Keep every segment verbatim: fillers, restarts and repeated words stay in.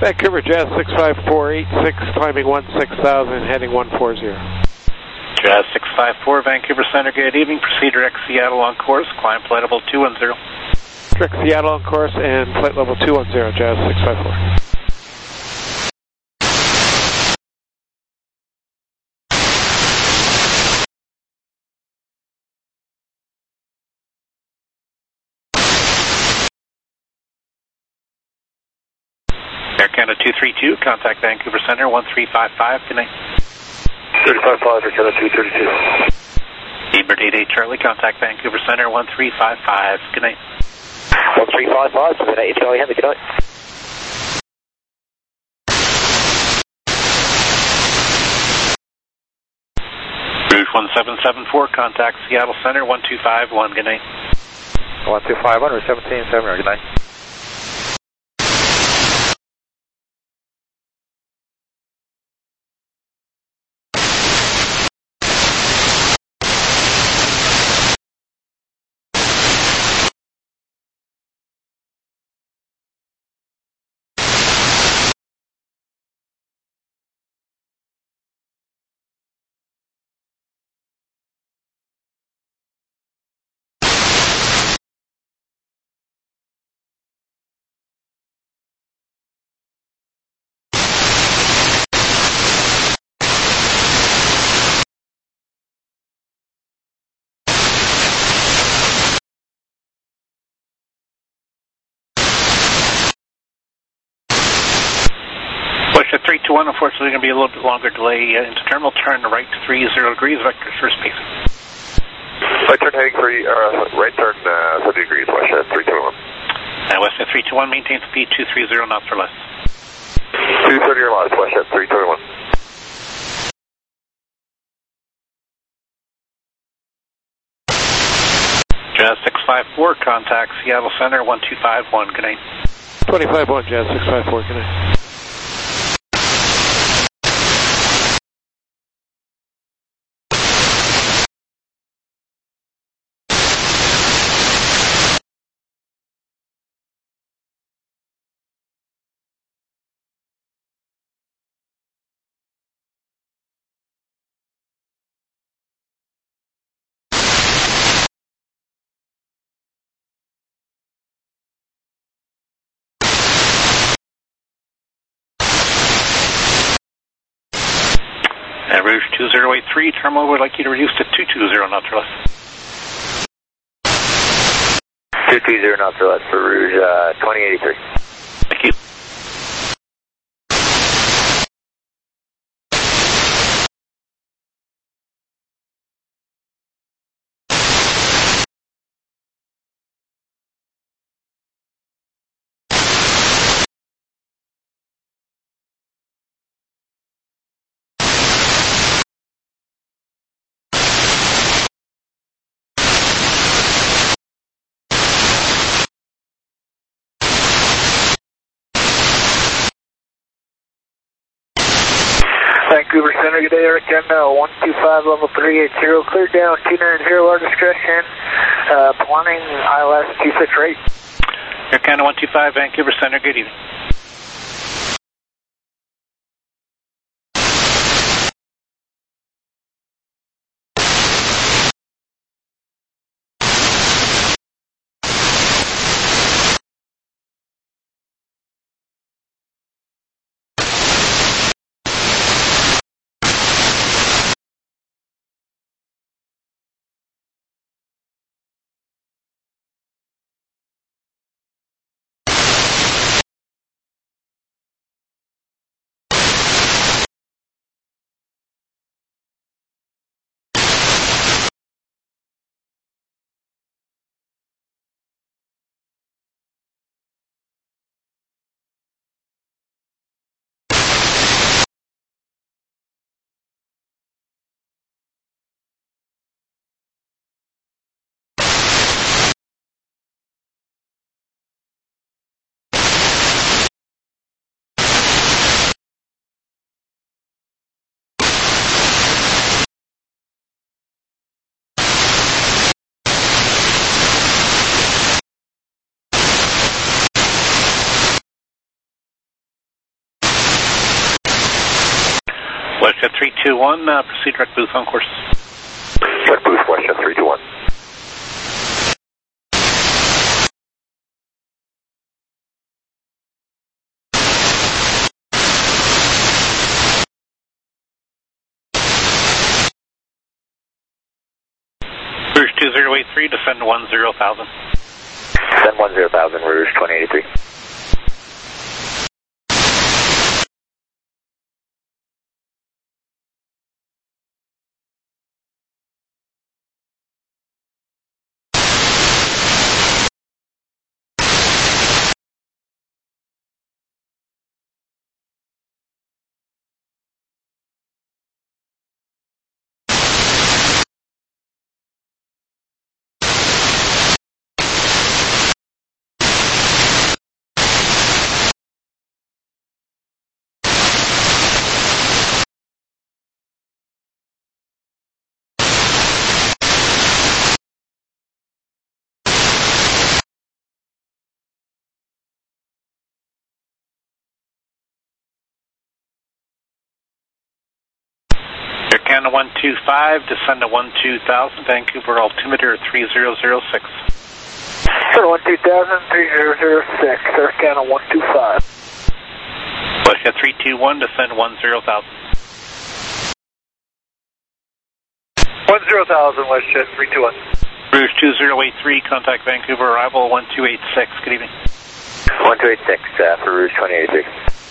Vancouver Jazz six five four eight six, climbing one six thousand, heading one four zero. Jazz six five four, Vancouver Center, good evening. Proceed direct Seattle on course, climb flight level two one zero. Direct Seattle on course and flight level two one zero, Jazz six five four. Air Canada two three two, contact Vancouver Center one three five five, good night. three five five, Air Canada two thirty-two. Ebert eight eight Charlie, contact Vancouver Center one three five five, good night. one three five five, good night, Charlie, have a good night. Rouge one seven seven four, contact Seattle Center one two five one, good night. one two five one, or seventeen seven, good night. Push at three two one, unfortunately going to be a little bit longer delay uh, into terminal, turn right to three zero degrees, vector first base. Right turn heading three, uh, right turn uh, thirty degrees, west at three two one. Uh, west at three two one, maintain speed two three zero knots or less. two thirty or less, west at three two one. Jazz six five four, contact Seattle Center one two five one, good night. twenty-five one, Jazz six five four, good night. Uh, Rouge two zero eight three, terminal would like you to reduce to two two zero knots or less. two two zero knots or less for Rouge uh, twenty eighty-three. Thank you. Vancouver Center, good day, Eric Canada, one two five, level three eight zero, clear down, two nine zero, our discretion, uh, planning I L S two six eight. Air Canada one two five, Vancouver Center, good evening. Westjet three two one, uh, proceed direct boost on course. Direct boost, Westjet three two one. Rouge two zero eight three, descend one zero thousand. Descend one zero thousand, Rouge twenty eighty-three. Air Canada one two five, descend to one two thousand, Vancouver altimeter three zero zero six. Sir, one two thousand, three zero zero six, Air Canada one two five. Westjet three two one, descend one zero thousand. one zero thousand, Westjet three two one. Rouge two zero eight three, contact Vancouver arrival one two eight six, good evening. one two eight six uh, for Rouge twenty eighty-three.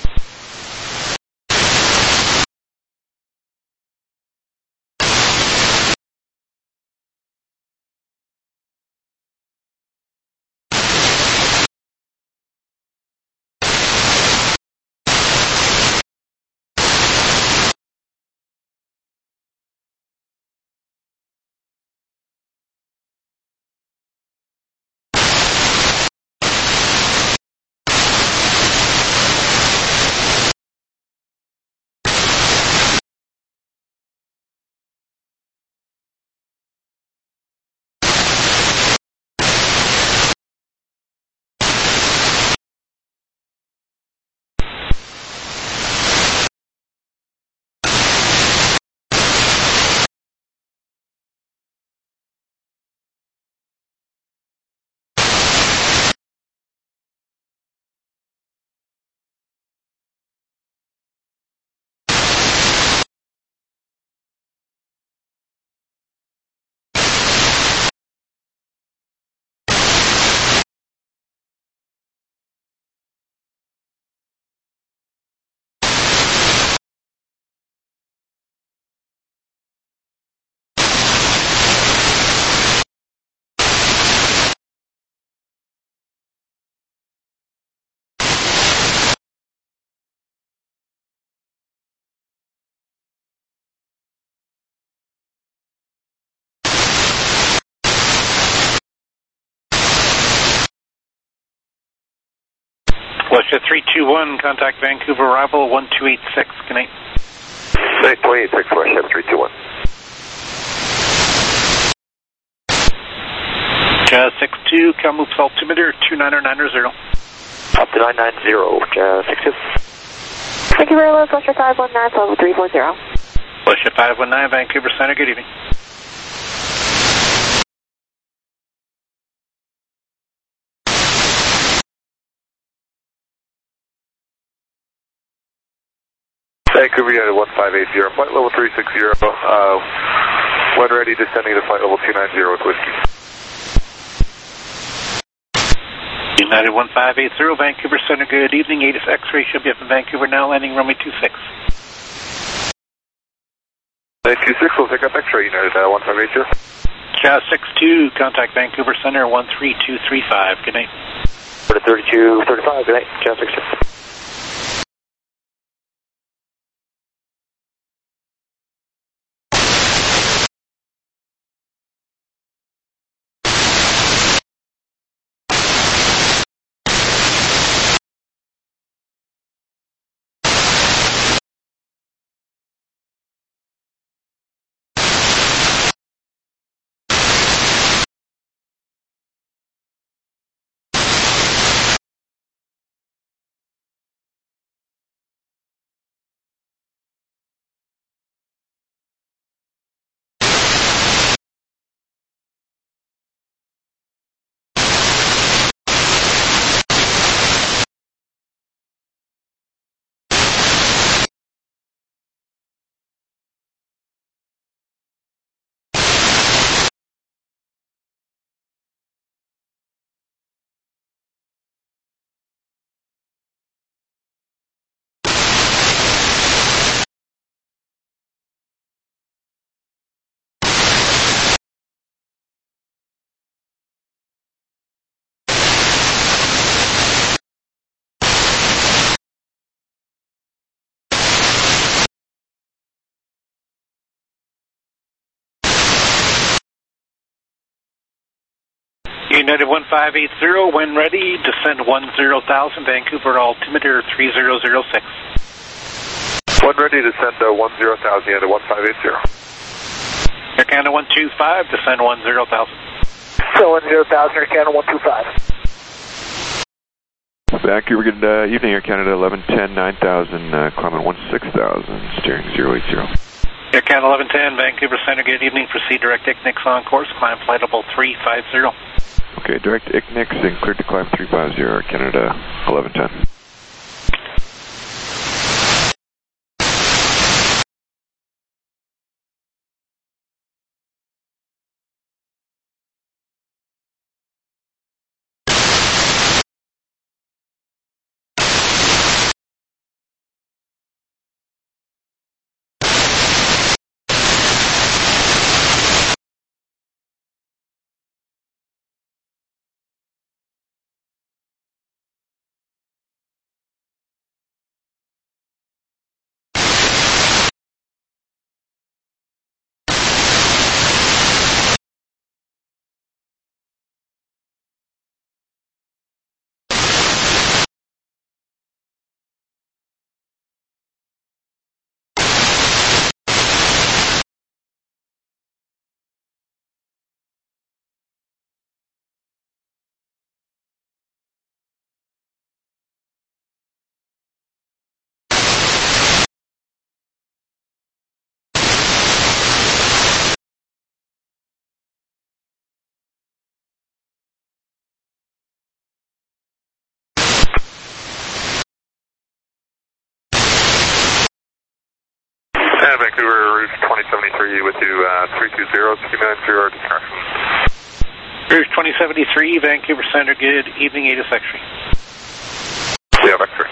Westjet three two one, contact Vancouver arrival one two eight six, good night. two eight six, Westjet three two one. Jazz six two, Kamloops altimeter two nine nine zero. Up to nine nine zero, Jazz six two. Thank you very much, Westjet five one nine, level three four zero. Westjet five one nine, Vancouver Center, good evening. Vancouver United one five eight zero, flight level three six zero. Uh, when ready, descending to flight level two nine zero with whiskey. United one five eight zero, Vancouver Center, good evening. ATIS X-ray should be up in Vancouver now, landing runway two six. nine two six, we'll pick up X-ray United uh, one five eight zero. Jazz six two, contact Vancouver Center one three two three five, good night. thirty-two thirty-five, good night, Jazz six two. United one five eight zero, when ready, descend one zero thousand, Vancouver altimeter three zero zero six. When ready, descend uh, one zero thousand, United one five eight zero. Air Canada one two five, descend one zero thousand. So one zero thousand, Air Canada one two five. Vancouver, good uh, evening, Air Canada eleven ten, nine thousand, uh, climbing one six thousand, steering zero eight zero. Air Canada eleven ten, Vancouver Center, good evening, proceed direct I C N I X on course, climb flight level three five zero. Okay, direct I C N I X and cleared to climb three five zero, Air Canada eleven ten. And Vancouver, Rouge twenty seventy-three with you, uh, three two zero, two nine zero, detraction. Rouge twenty seventy-three, Vancouver Center, good evening, Ada X-ray. Yeah, X-ray.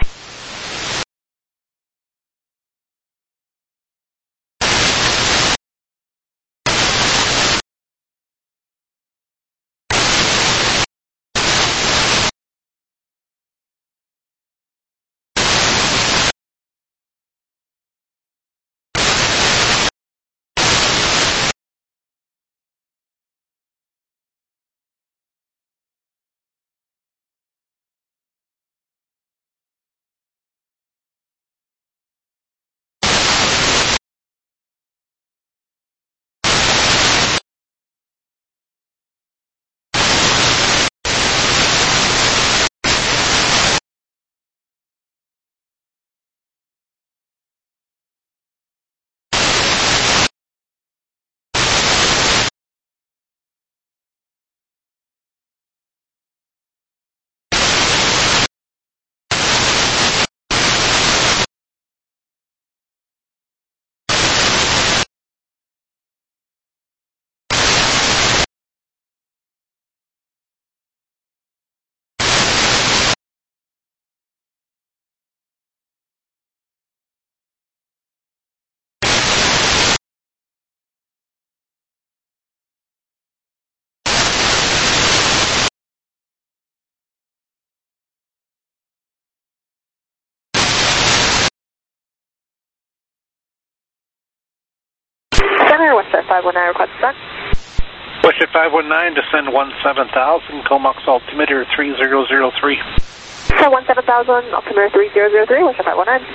Center, Westjet five one nine, request descent. Westjet five one nine, descend one seven thousand, Comox altimeter three zero zero three. So one seven thousand, altimeter three zero zero three, Westjet five one nine.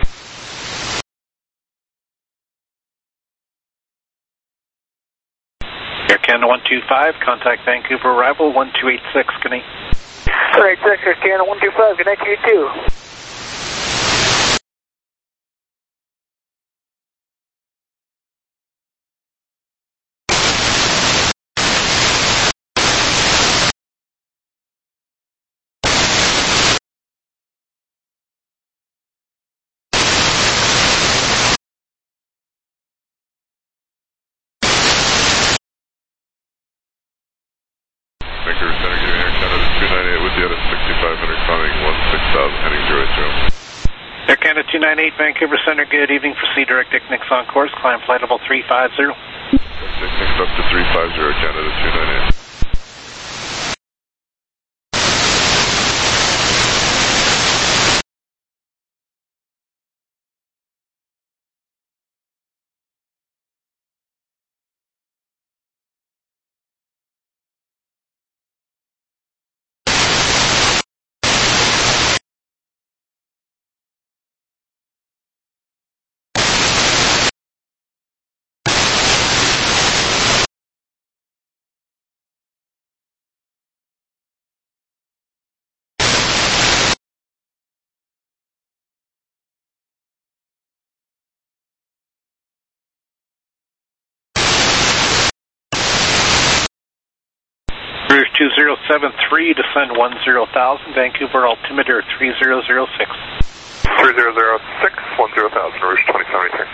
Air Canada one two five, contact Vancouver arrival one two eight six, good night. Alright, Air Canada one two five, good night to you too. Vancouver Center, giving Air Canada two ninety-eight with you at a sixty-five hundred, climbing one six thousand, heading zero eight zero. Air Canada two ninety-eight, Vancouver Center, good evening, proceed direct I C N I X on course, climb flight level three five zero. I C N I X up to three five zero, Canada two ninety-eight. Rouge two zero seven three, descend one zero thousand, Vancouver altimeter three zero zero six. three zero zero six, one zero thousand, Rouge twenty seventy-three.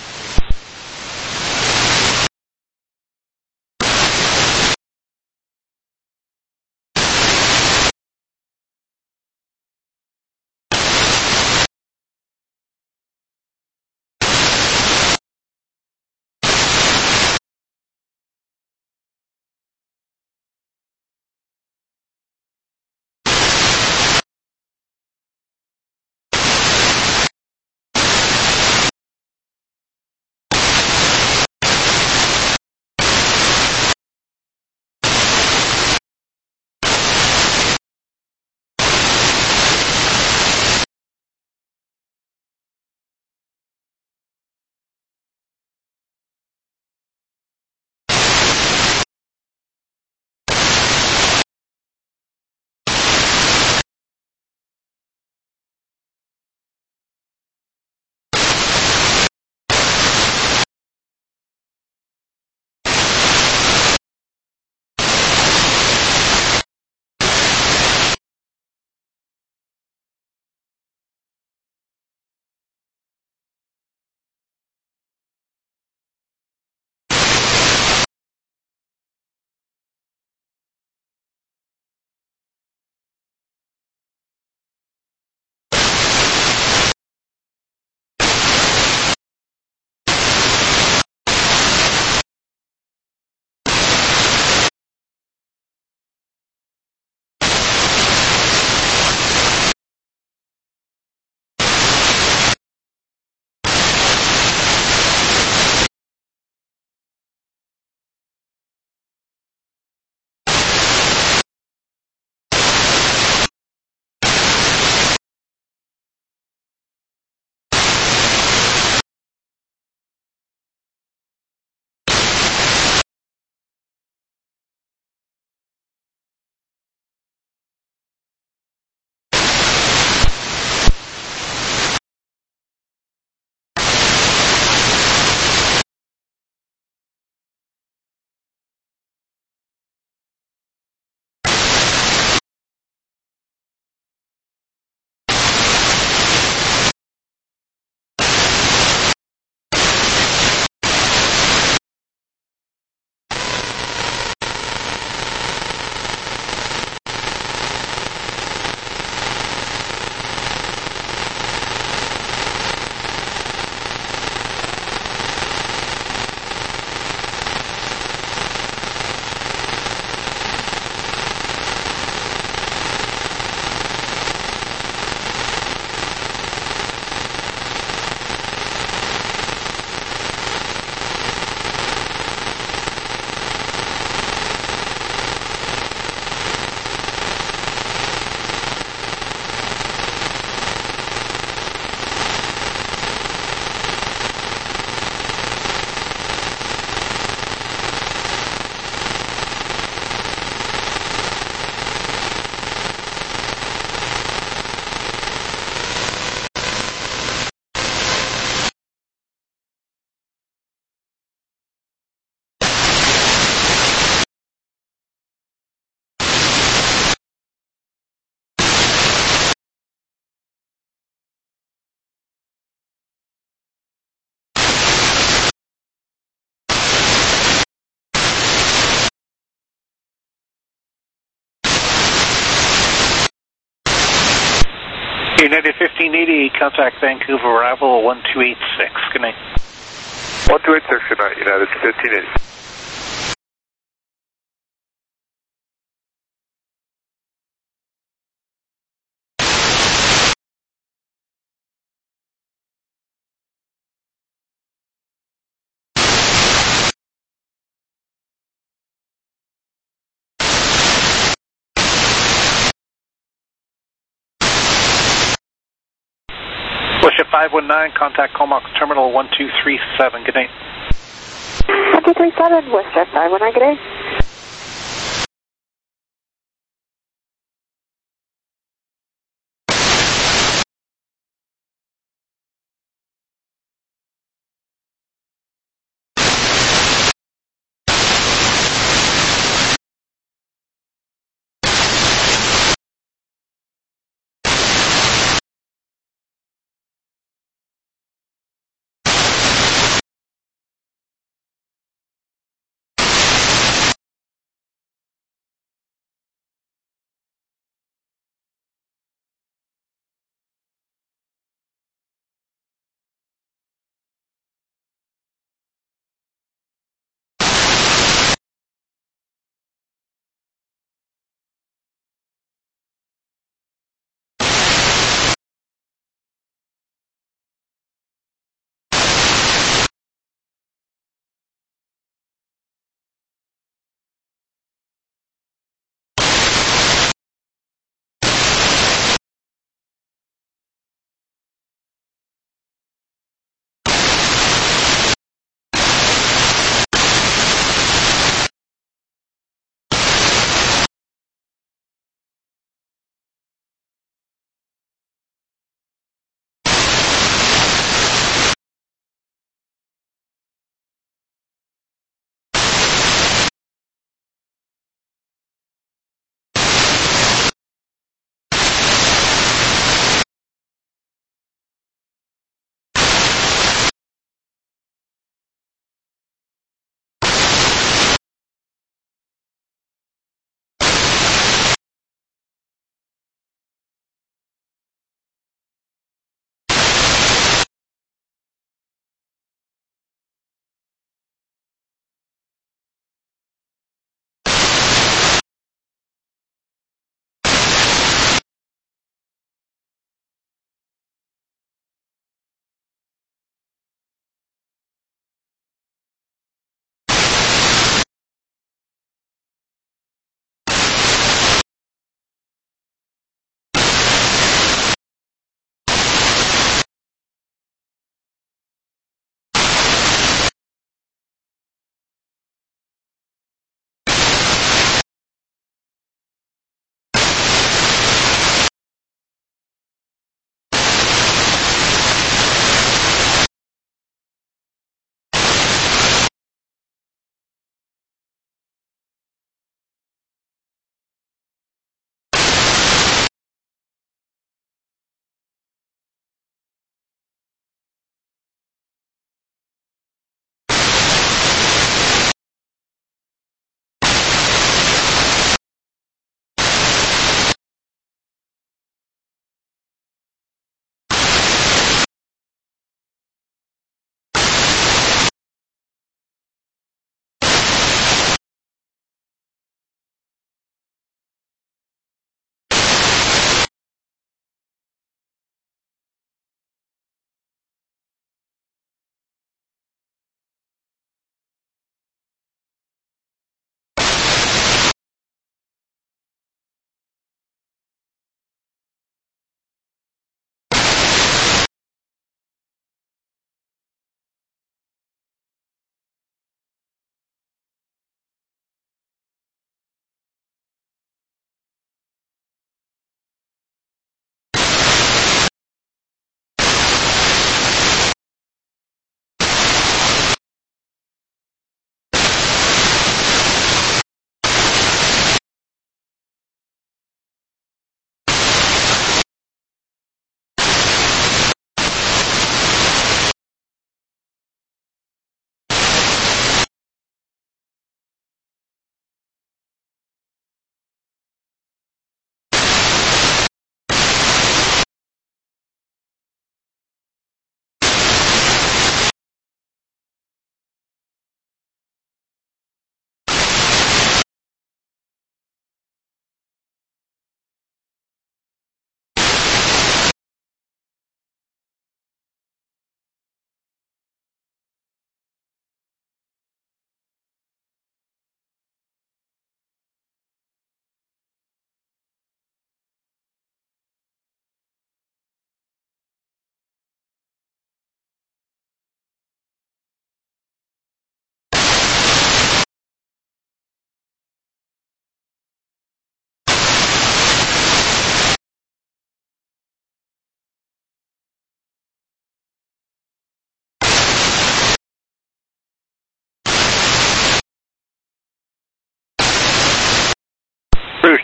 United fifteen eighty, contact Vancouver arrival one two eight six. Good night. one two eight six, good night, United fifteen eighty. Bullshit five one nine, contact Comox Terminal one two three seven. Good night. one two three seven, Worcester five one nine, good day.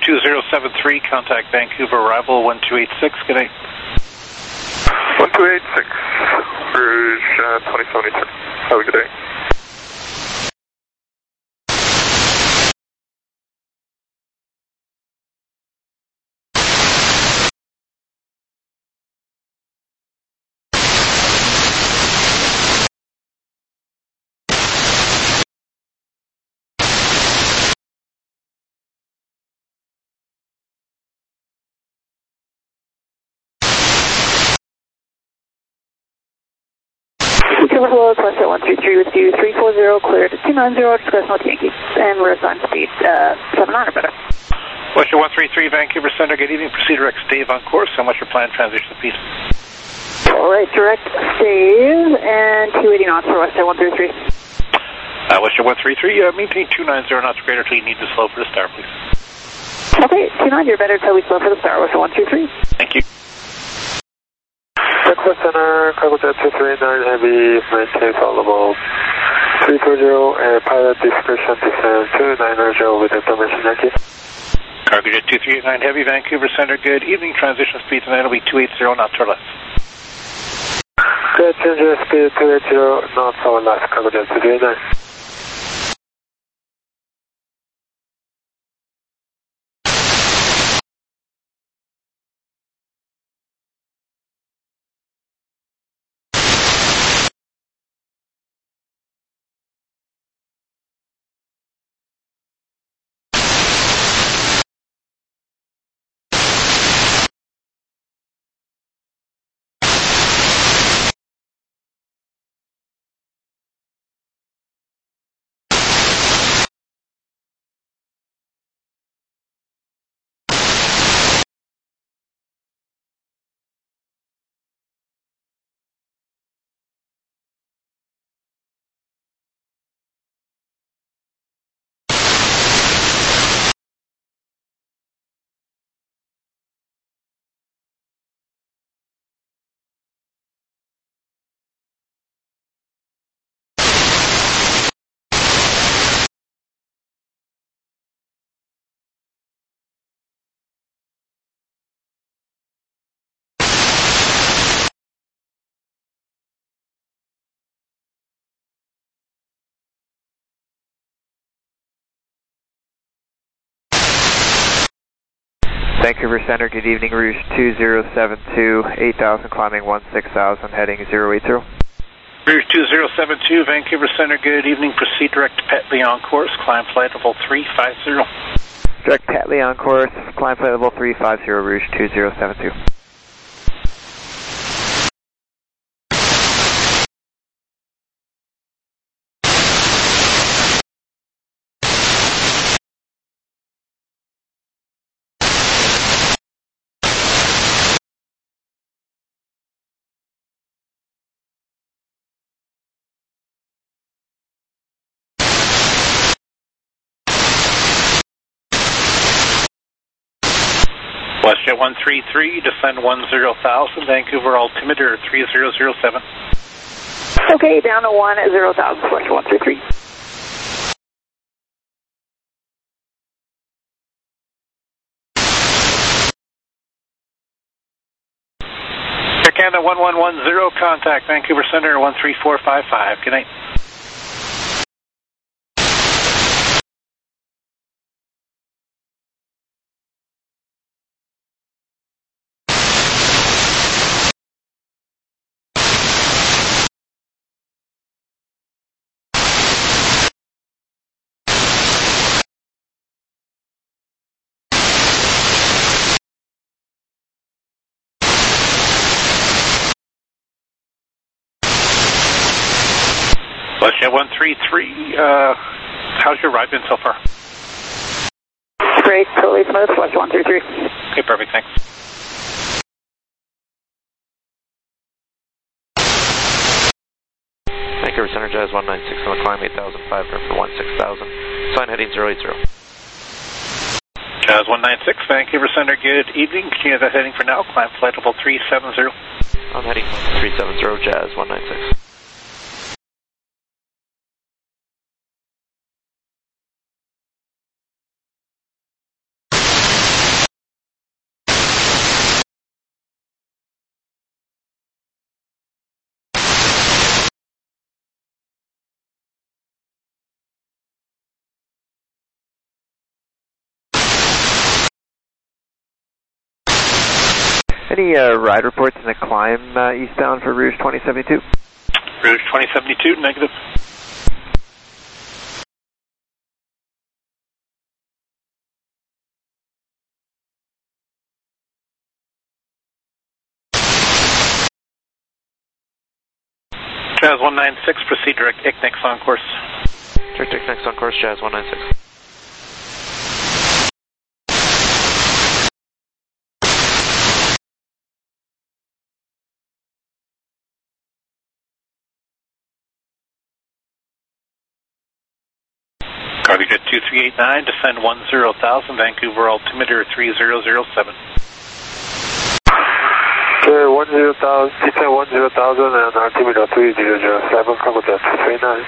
two zero seven three, contact Vancouver arrival one two eight six, good night. one two eight six, Rouge uh, twenty seventy-three. Have a good day. Hello, Westjet one three three with you, three four zero, cleared two nine zero, discuss North Yankee, and we're assigned speed uh, seven hundred better. Westjet one three three, Vancouver Center, good evening, proceed direct stave on course, how much your planned transition speed? Alright, direct stave, and two eighty knots for Westjet one three three. Uh, Westjet one three three, uh, maintain two nine zero knots greater until you need to slow for the start, please. Okay, two ninety or better until we slow for the start, Westjet one three three. Thank you. Breakfast Center, Cargojet two three nine Heavy, maintain followable three four zero, and pilot discretion descend two nine zero with information, Yankee. Cargojet two three nine Heavy, Vancouver Center, good evening, transition speed tonight will be two eighty knots or less. Good, change your speed two eighty knots or less, Cargojet two three nine. Vancouver Center, good evening, Rouge two zero seven two, eight thousand, climbing one six thousand, heading zero eight zero. Rouge two zero seven two, Vancouver Center, good evening, proceed direct to Petley on course, climb flight level three five zero. Direct Petley on course, climb flight level three five zero, Rouge two zero seven two. Westjet one three three, descend one zero thousand, Vancouver altimeter three zero zero seven. Okay, down to one zero thousand, Westjet one three three. Air Canada one one one zero, contact Vancouver Center one three four five five, good night. Westjet one three three, uh, how's your ride been so far? Great, totally smooth, Westjet one three three. Okay, perfect, thanks. Vancouver Center, Jazz one nine six on the climb, eight thousand five hundred for one six thousand, sign heading zero eight zero. Jazz one nine six, Vancouver Center, good evening, Canada heading for now, climb flight level three seven zero. I'm heading three seven zero, Jazz one nine six. Any uh, ride reports in the climb uh, eastbound for Rouge twenty seventy-two? Rouge twenty seventy-two, negative. Jazz one nine six, proceed direct I C N X on course. Direct I C N X on course, Jazz one nine six. Cargo Jet two three eight nine, descend one zero thousand, Vancouver altimeter three zero zero seven. Okay, one zero thousand, descend one zero thousand and altimeter three zero zero seven, Cargo Jet two three eight nine.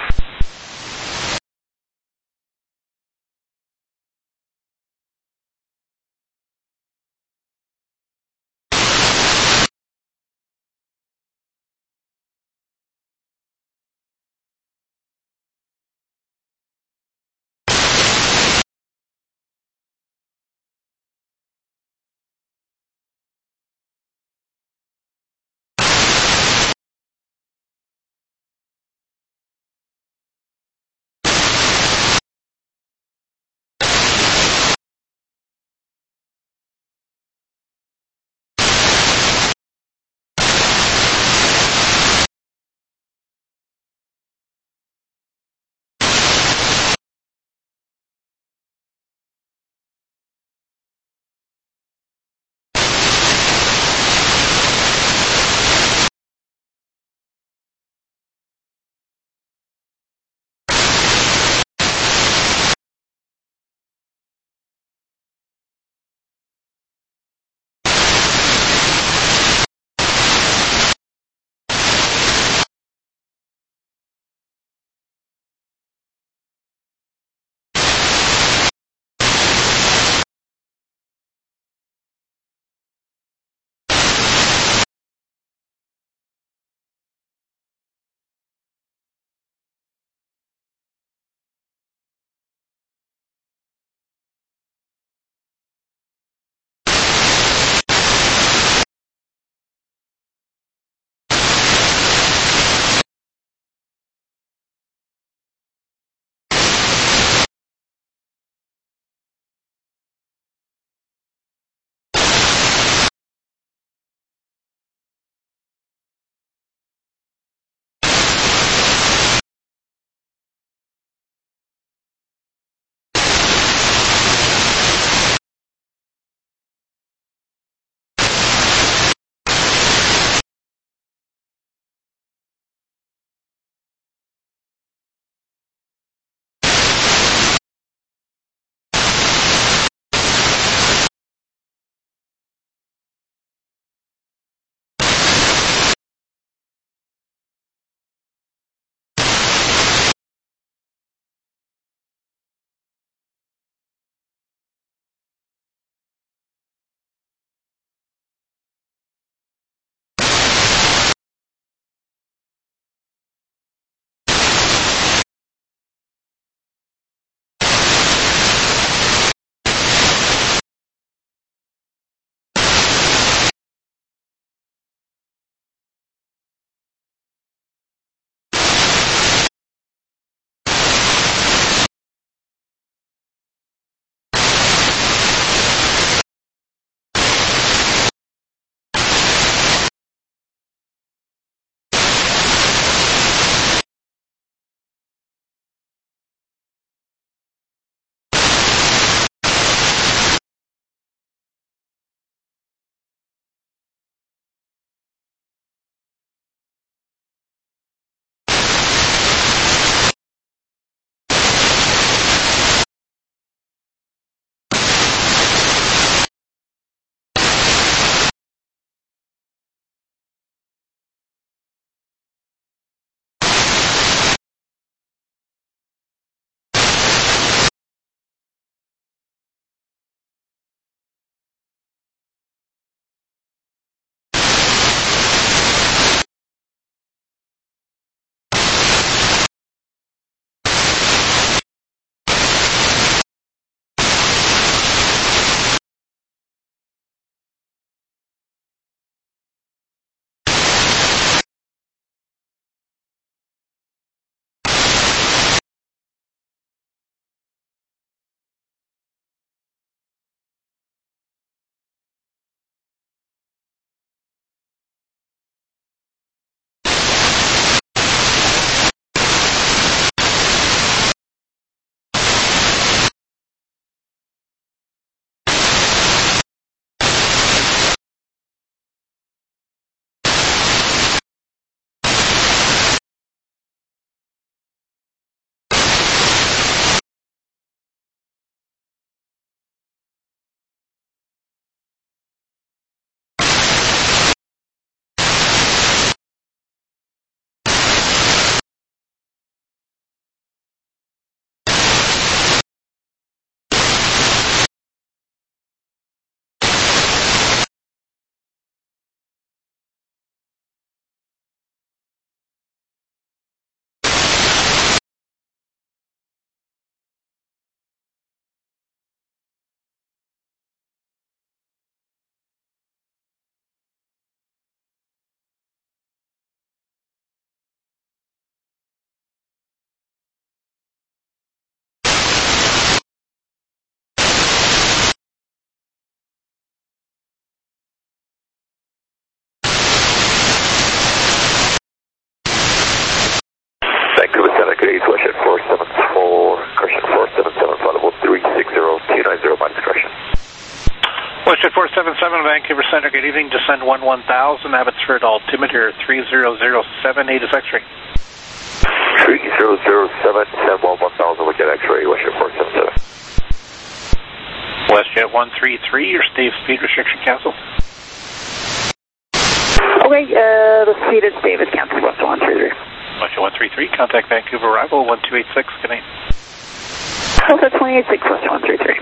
degrees, Westjet four seven four, correction four seven seven, flight level three six zero two nine zero, minus correction. Westjet four seven seven, Vancouver Center, good evening, descend one one thousand, Abbotsford altimeter three zero zero seven, eight is X-ray. three zero zero seven, send one one thousand, look at X-ray, Westjet four seven seven. Westjet one three three, your state speed restriction canceled. Okay, uh, the speed is David, cancel Westjet one three three. Westjet one three three, contact Vancouver arrival one two eight six, good night. Delta two eight six, Westjet one three three.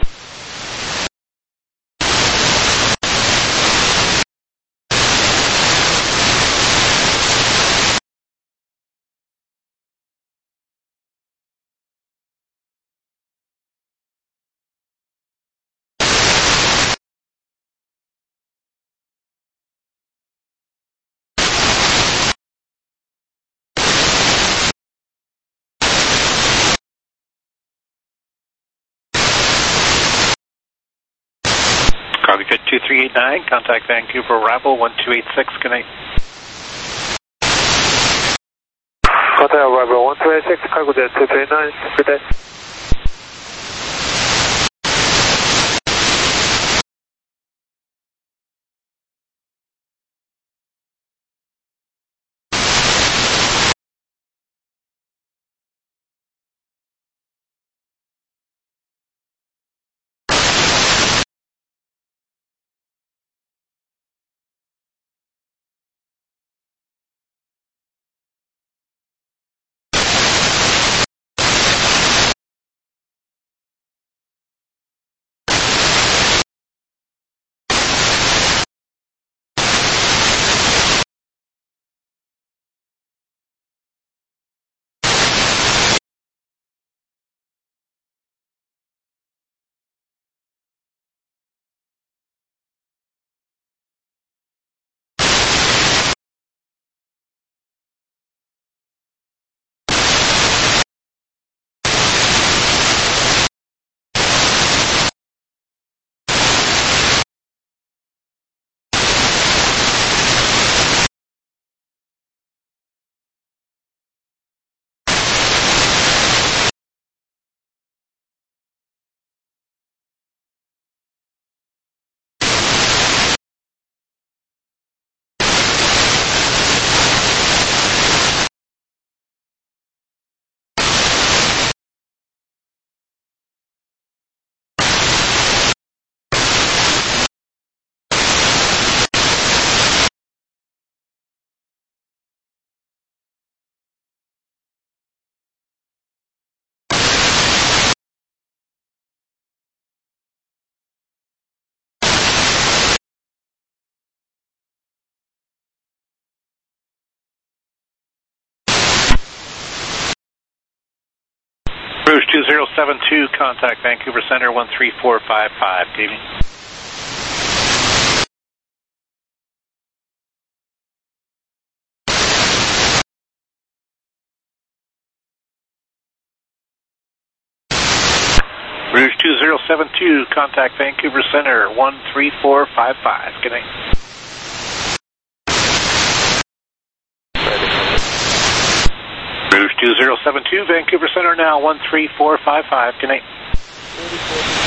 Cargo Good two three eight nine, contact Vancouver arrival one two eight six, good night. Contact arrival one two eight six, Cargo Good two three eight nine, good day. Rouge two zero seven two, contact Vancouver Center one three four five five, good evening. Rouge two zero seven two, contact Vancouver Center one three four five five, good night. Rouge two zero seven two, Vancouver Center now one three four five five, good night.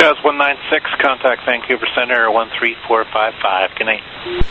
Jazz one nine six, contact Vancouver Center one three four five five. Good night.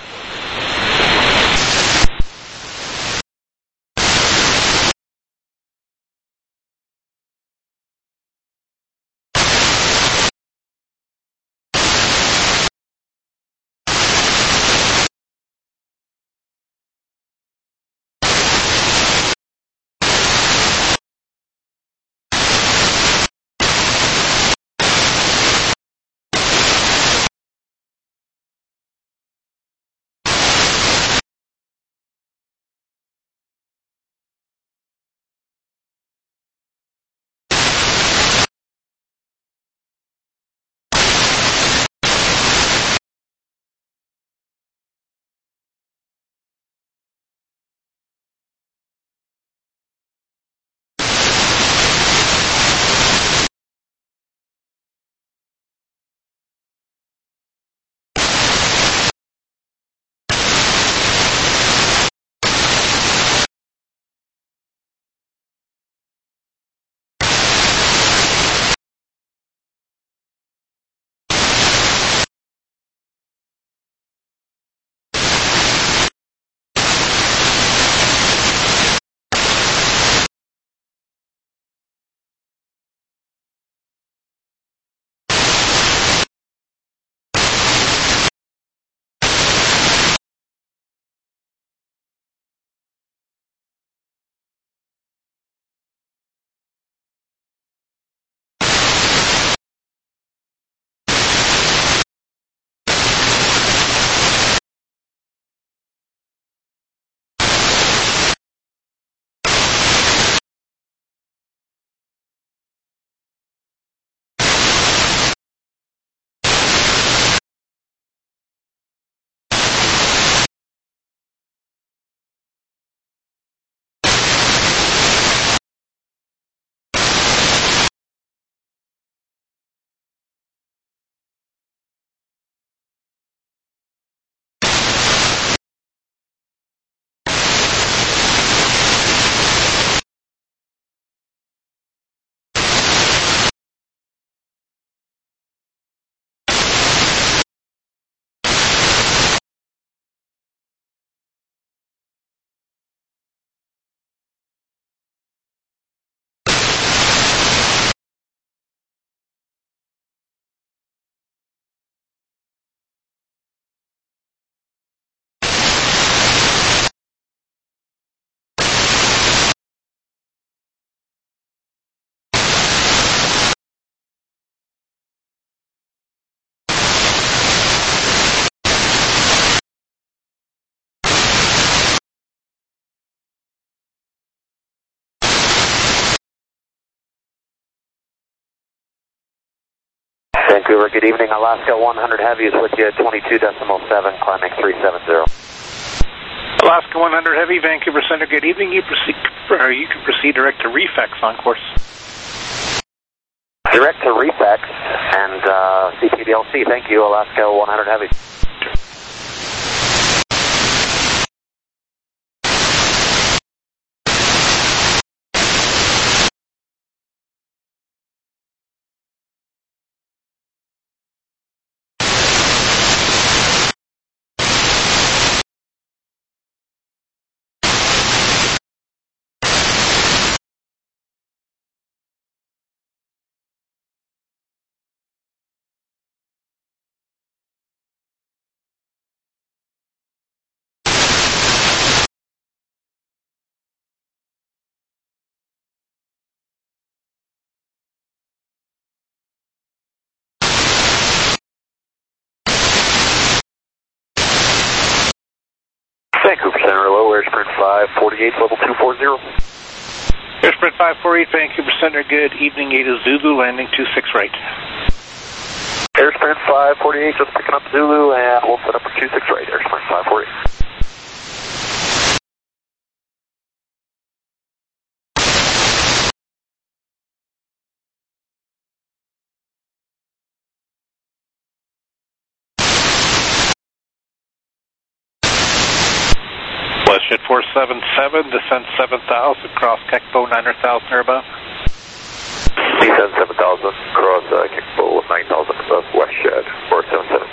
Vancouver, good evening. Alaska one hundred Heavy is with you at twenty-two decimal seven, climbing three seven zero. Alaska one hundred Heavy, Vancouver Center, good evening. You proceed, or you can proceed direct to Refex on course. Direct to Refex and uh, C P D L C, thank you, Alaska one hundred Heavy. Vancouver Center, hello, Airsprint five forty-eight, level two four zero. Airsprint five forty-eight, Vancouver Center, good evening, eight is Zulu, landing two six right. Airsprint five forty-eight, just picking up Zulu, and we'll set up for two six right, Airsprint five forty-eight. Westjet four seven seven, descent seven thousand, cross Kekpo nine hundred thousand or above. Descend seven thousand, cross uh, kickable nine thousand above West Shed, four seven seven.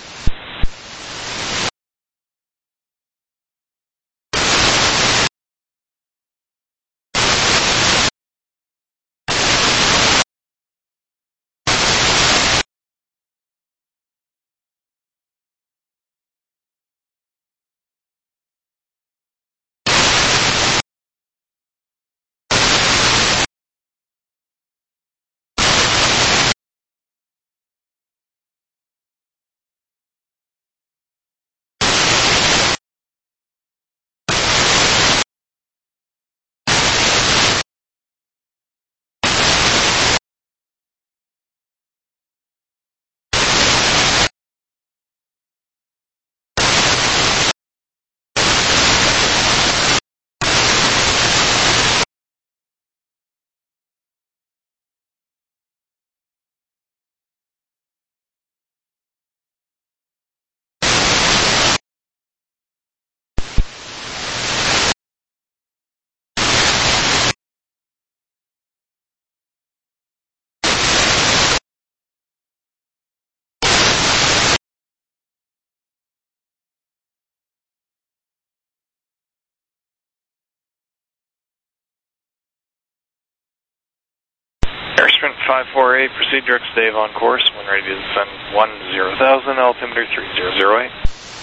Airsprint five four eight, proceed direct to Dave on course. When ready to descend one zero thousand, altimeter three zero zero eight.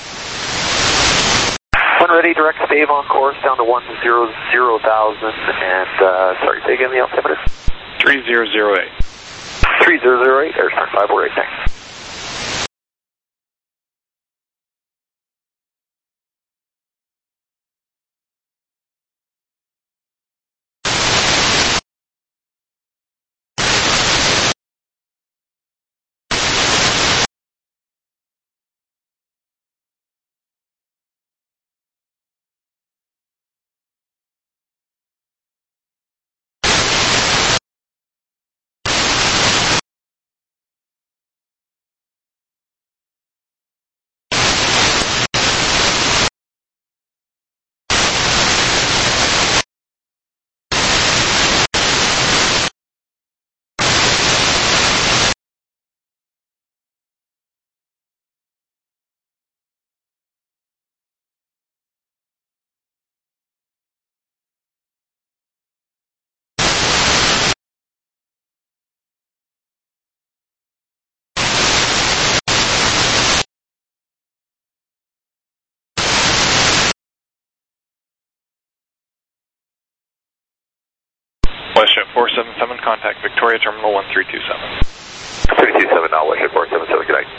When ready, direct Dave on course down to one zero zero thousand, and uh, sorry, say again the altimeter? three zero zero eight. three zero zero eight, Airsprint five four eight, thanks. WestJet four seven seven, contact Victoria Terminal one three two seven. three two seven now, WestJet four seven seven, good night.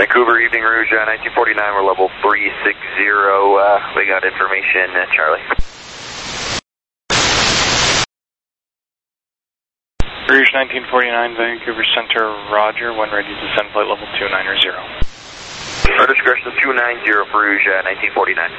Vancouver, evening Rouge, uh, nineteen forty-nine, we're level three six zero, uh, we got information, uh, Charlie. Rouge nineteen forty-nine, Vancouver Center, roger, when ready to descend flight level two nine zero. Our discretion two nine zero for Rouge, uh, nineteen forty-nine.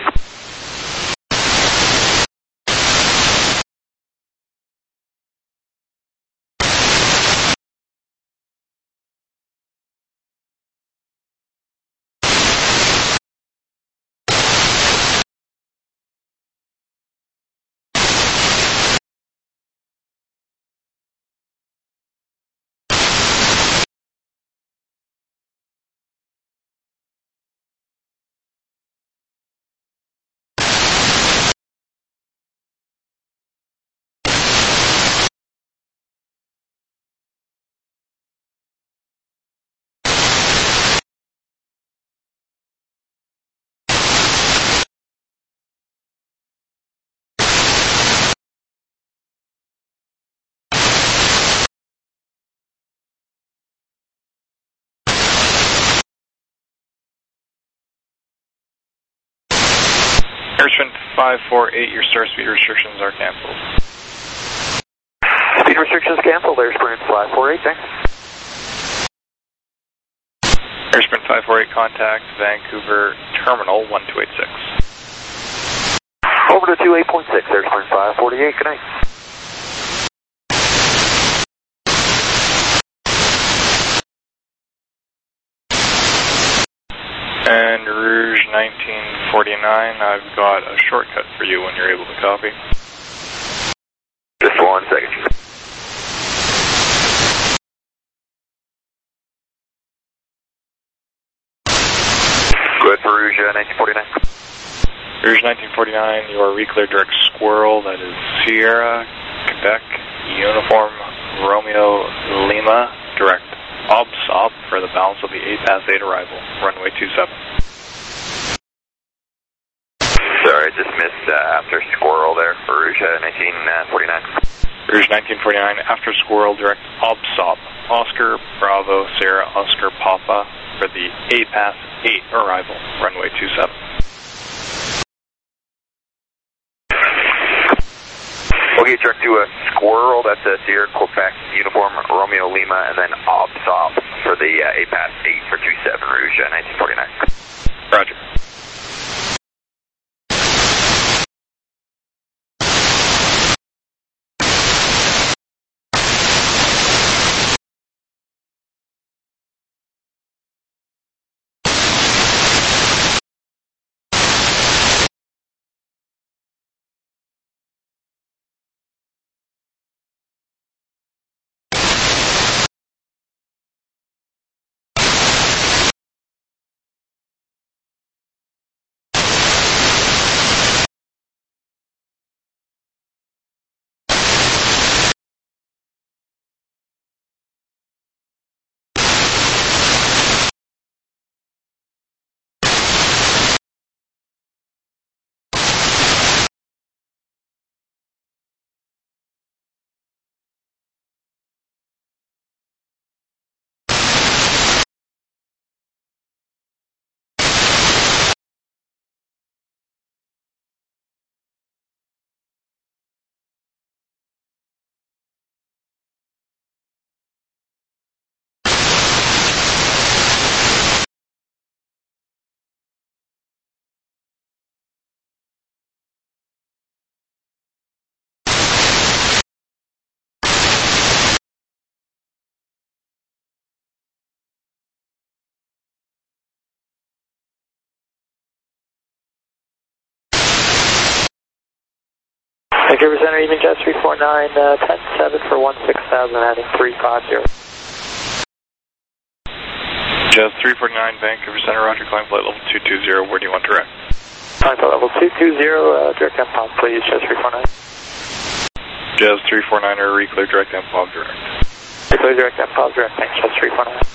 Airsprint five four eight, your star speed restrictions are canceled. Speed restrictions canceled, Airsprint five four eight, thanks. Airsprint five four eight, contact Vancouver Terminal one two eight six. Over to two eight point six, Airsprint five forty-eight, good night. And Rouge nineteen forty-nine, I've got a shortcut for you when you're able to copy. Just one second. Good for Rouge uh, nineteen forty-nine. Rouge nineteen forty-nine, you are reclear direct Squirrel, that is Sierra, Quebec, Uniform, Romeo, Lima, direct O B S O P for the balance of the eight past eight arrival, runway two seven. Sorry, just missed uh, after Squirrel there for Rouge uh, nineteen forty-nine. Rouge nineteen forty-nine, after Squirrel, direct O B S O P, Oscar, Bravo, Sierra, Oscar, Papa, for the eight past eight arrival, runway two seven. Okay, direct to a Squirrel, that's a Sierra, Quebec, Uniform, Romeo, Lima, and then O B S O P for the uh, eight past eight for two seven, Rouge uh, nineteen forty-nine. Roger. Vancouver Center, evening jet three four nine, uh, ten seven for one six thousand, heading three five zero. Jazz three four nine, Vancouver Center, roger, climb flight level two two zero, where do you want direct? Climb flight level two two zero, uh, direct M P O M, please, Jazz three four nine. Jazz three four nine, or reclear direct M P O M direct. Reclear direct M P O M direct, thanks, Jazz three four nine.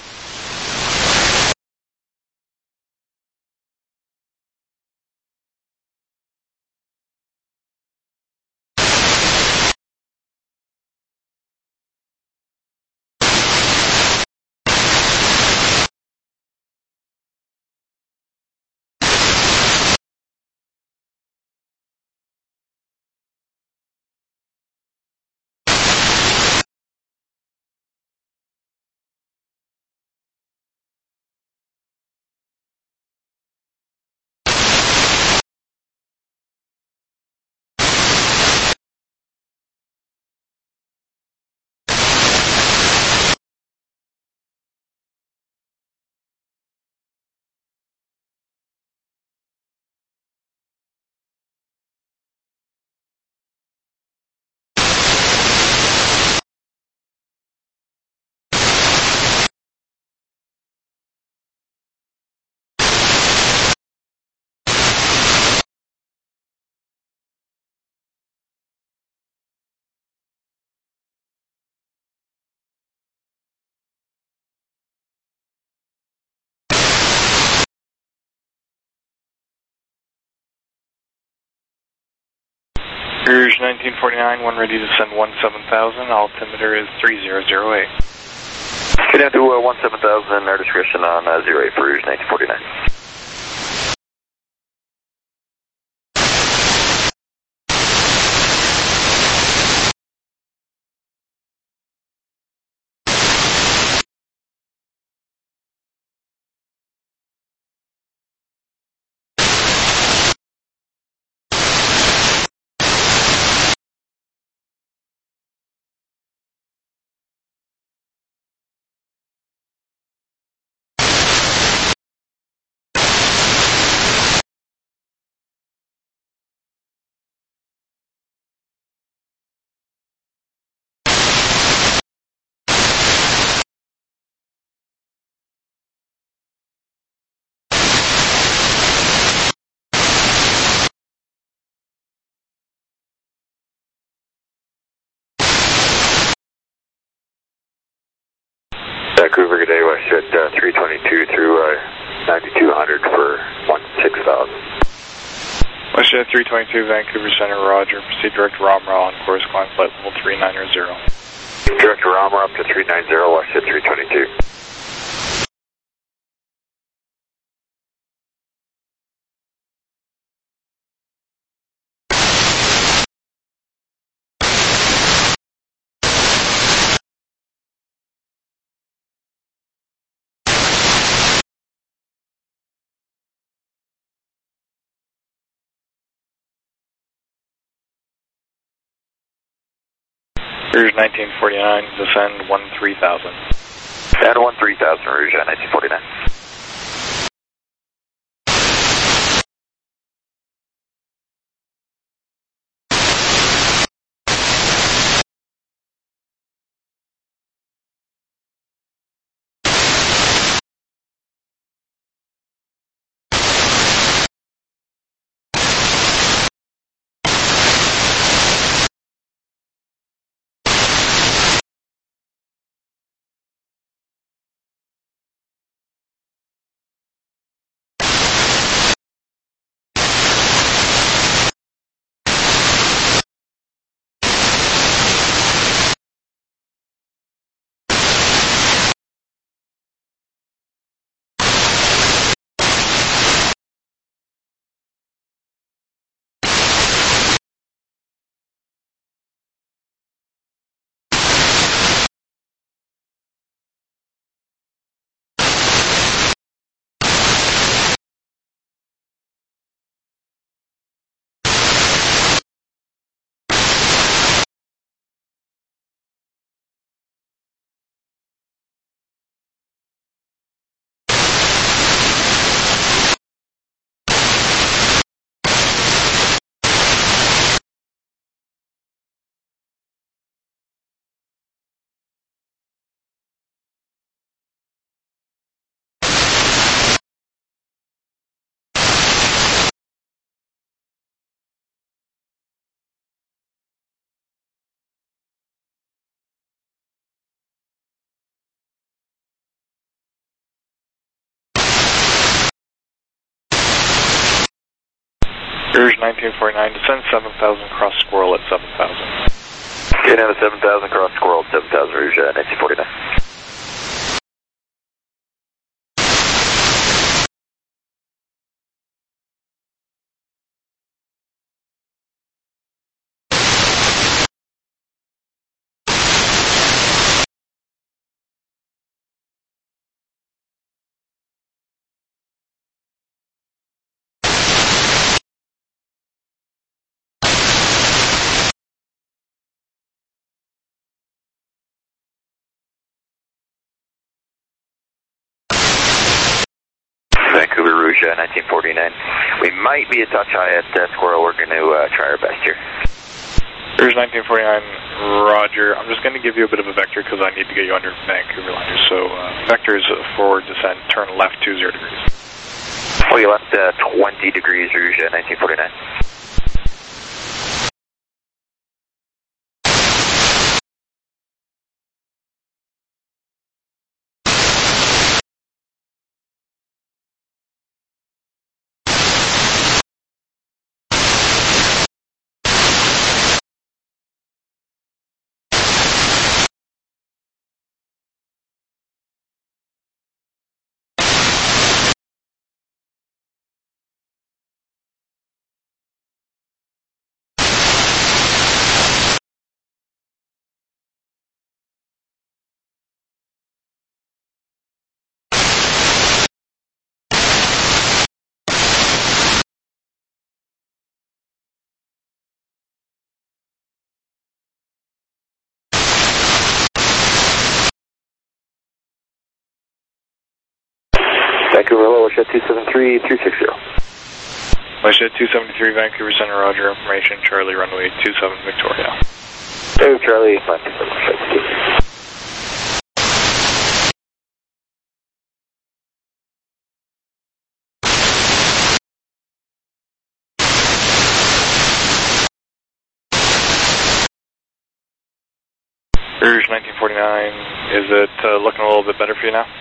Rouge nineteen forty-nine, one ready to send one seven thousand, altimeter is three zero zero eight. Get down to uh, one seven thousand, our discretion on uh, zero eight for Rouge nineteen forty-nine. Vancouver, good day, WestJet uh, three twenty-two through uh, ninety-two hundred for one six thousand. WestJet three twenty-two, Vancouver Center, roger. Proceed direct to Ramra on course, climb flight level three nine zero. Direct to Ramra up to three ninety, WestJet three twenty-two. Rouge nineteen forty-nine, descend one three thousand. And one three thousand, Rouge nineteen forty-nine. Rouge nineteen forty-nine, descend seven thousand, cross Squirrel at seven thousand. Get down to seven thousand, cross Squirrel at seven thousand, Rouge nineteen forty-nine. Vancouver Rouge nineteen forty-nine. We might be a touch high at uh, Squirrel. We're going to uh, try our best here. Rouge nineteen forty-nine, roger. I'm just going to give you a bit of a vector because I need to get you under Vancouver liner. So uh, vector is forward descent, turn left two zero degrees. Oh, you left uh, twenty degrees, Rouge nineteen forty-nine. Vancouver, hello, Westjet two seven three, three six zero. Westjet two seventy-three, Vancouver Center, Roger. Information, Charlie, runway two seven, Victoria. Hey, Charlie, flight two seven. Rouge nineteen forty-nine, is it uh, looking a little bit better for you now?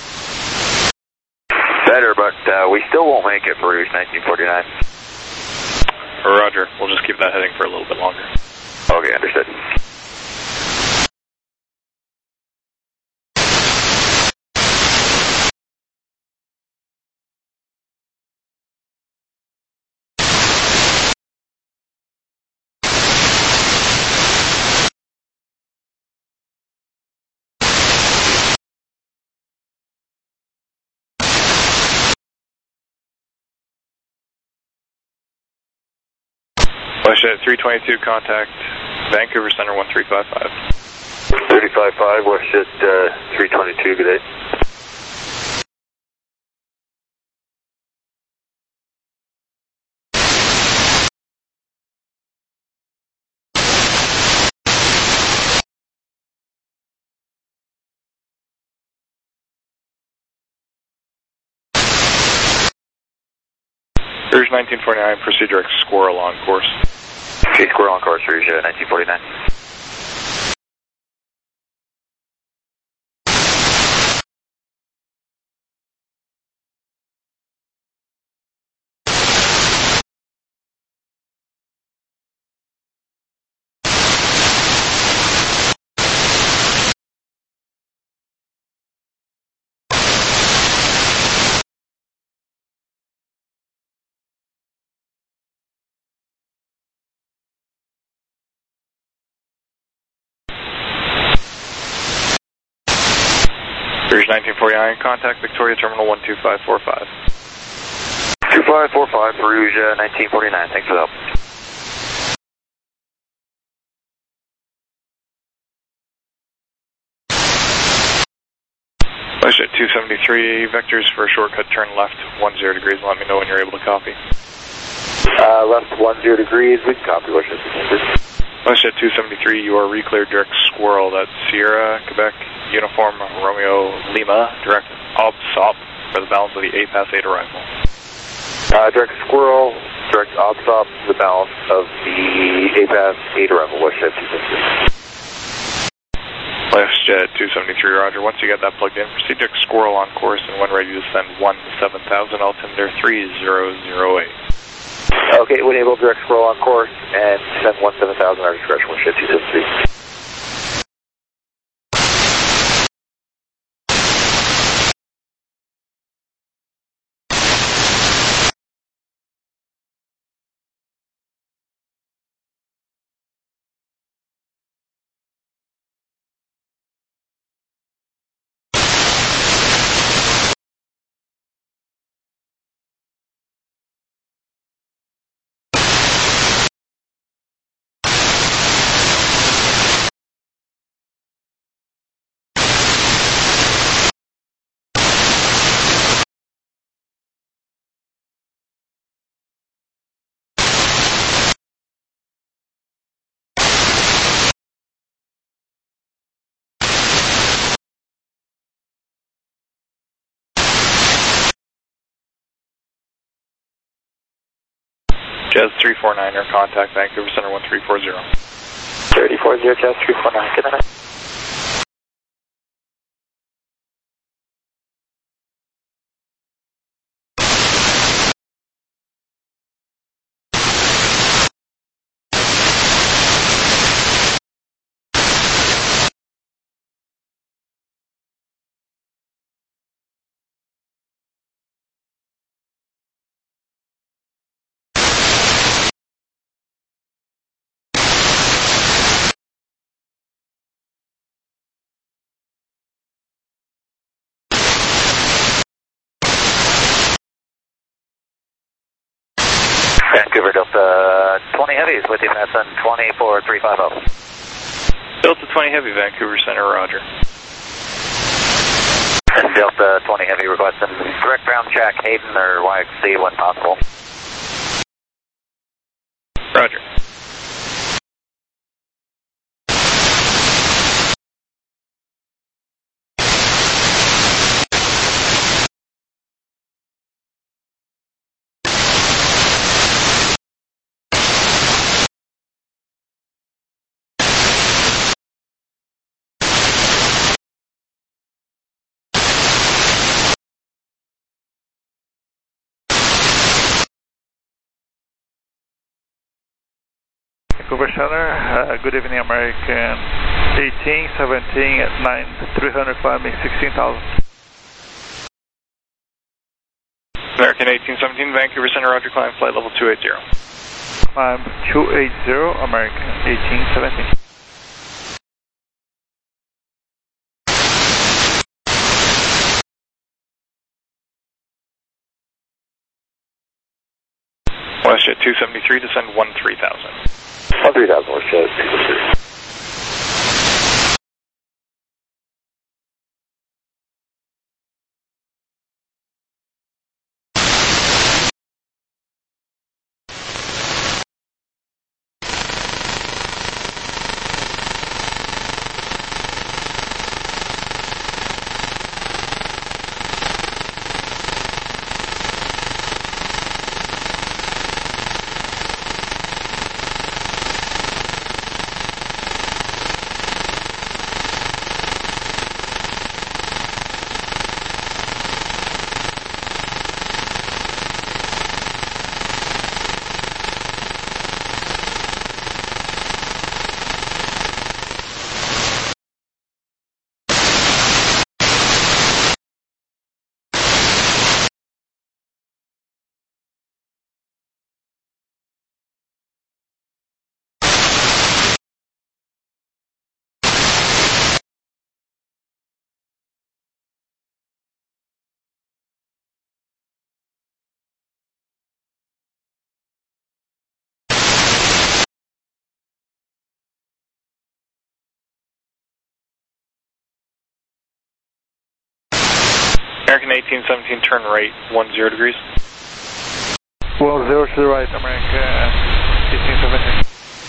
Better, but uh, we still won't make it for Rouge nineteen forty-nine. Roger, we'll just keep that heading for a little bit longer. Okay, understood. Westjet three twenty-two, contact Vancouver Center one three five five. three five five, Westjet uh, three twenty-two, good day. Rouge nineteen forty-nine, proceed direct Squirrel on course. Okay, Squirrel on course, Rouge uh, nineteen forty-nine. Rouge nineteen forty-nine, contact Victoria Terminal one two five four five. two five four five, Rouge uh, nineteen forty-nine, thanks for the help. Westjet two seventy-three, vectors for a shortcut turn left one zero degrees, and let me know when you're able to copy. Uh, left one zero degrees, we can copy, Westjet two seventy-three. Westjet two seventy-three, you are recleared direct Squirrel, that's Sierra, Quebec, Uniform, Romeo, Lima, direct Ob Sop for the balance of the A PASS eight arrival. Uh, direct Squirrel, direct Ob Sop, the balance of the A PASS eight arrival, Westjet two seventy-three. Westjet two seventy-three, Roger. Once you get that plugged in, proceed direct Squirrel on course, and when ready to send one seven thousand, altimeter three zero zero eight. Okay, we enable direct Squirrel on course and send one seven thousand our discretion, Westjet two seventy-three. Jazz three four nine, or contact Vancouver Center one three four zero. thirty four zero, Jazz three four nine, good night. Vancouver Delta twenty Heavies with you, Madsen twenty four three five zero. Delta twenty Heavy, Vancouver Center, Roger. Delta twenty Heavy requesting direct ground check Hayden or Y X C when possible. Roger. Vancouver Center, uh, good evening, American eighteen seventeen at nine three hundred climbing sixteen thousand. American eighteen seventeen, Vancouver Center, Roger, climb flight level two eighty. Climb two eighty, American eighteen seventeen. WestJet two seventy-three, descend one three thousand. one three thousand, WestJet. American eighteen seventeen, turn right, one zero degrees. one zero to the right, American eighteen seventeen.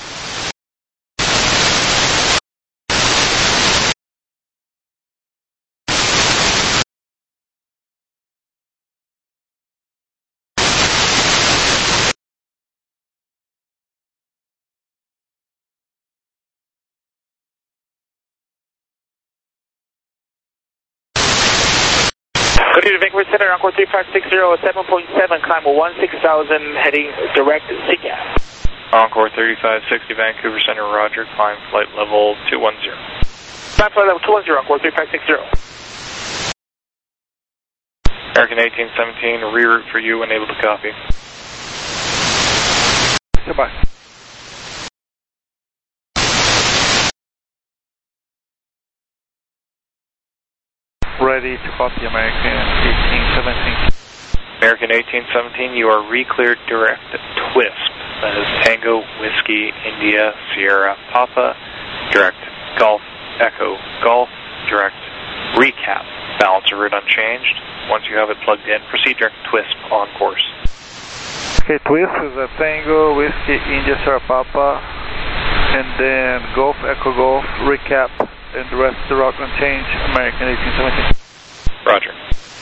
Good evening, Vancouver Center, Encore three five six zero, seven point seven, climb one six thousand, heading direct C C A P. Encore thirty-five sixty, Vancouver Center, Roger, climb flight level two one zero. Climb flight level two one zero, Encore three five six zero. American eighteen seventeen, reroute for you, unable to copy. Goodbye. Ready to copy, American eighteen seventeen. American eighteen seventeen, you are re-cleared direct TWISP. That is Tango, Whiskey, India, Sierra, Papa, direct Golf, Echo, Golf, direct recap. Balance of route unchanged. Once you have it plugged in, proceed direct TWISP on course. Okay, TWISP is a Tango, Whiskey, India, Sierra, Papa, and then Golf, Echo, Golf, recap, and the rest of the route unchanged, American eighteen seventeen. Roger.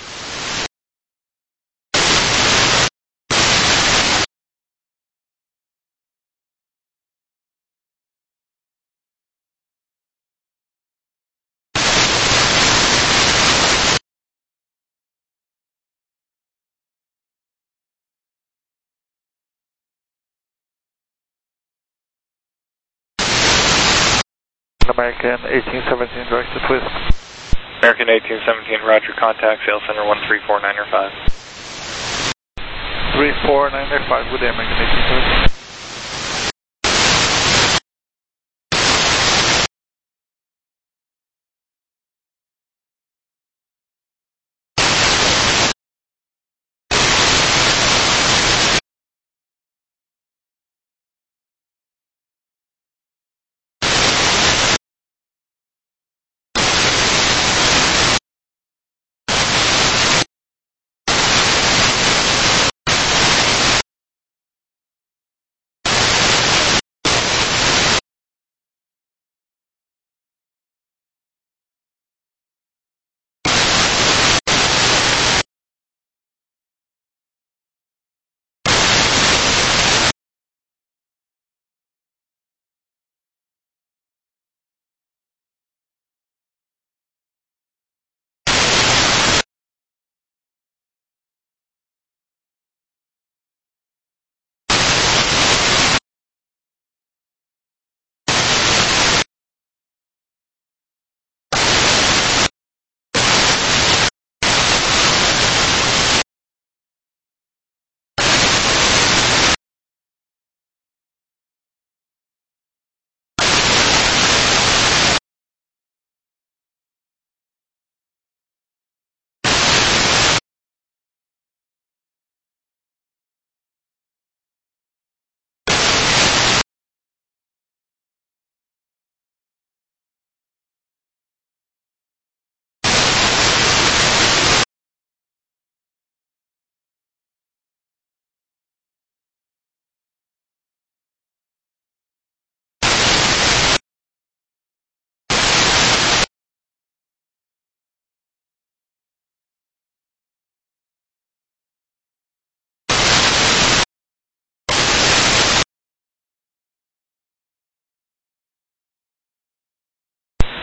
American eighteen seventeen, direct to TWISP. American eighteen seventeen, Roger, contact Sales Center one three four nine five. three four nine five, good day, American eighteen seventeen.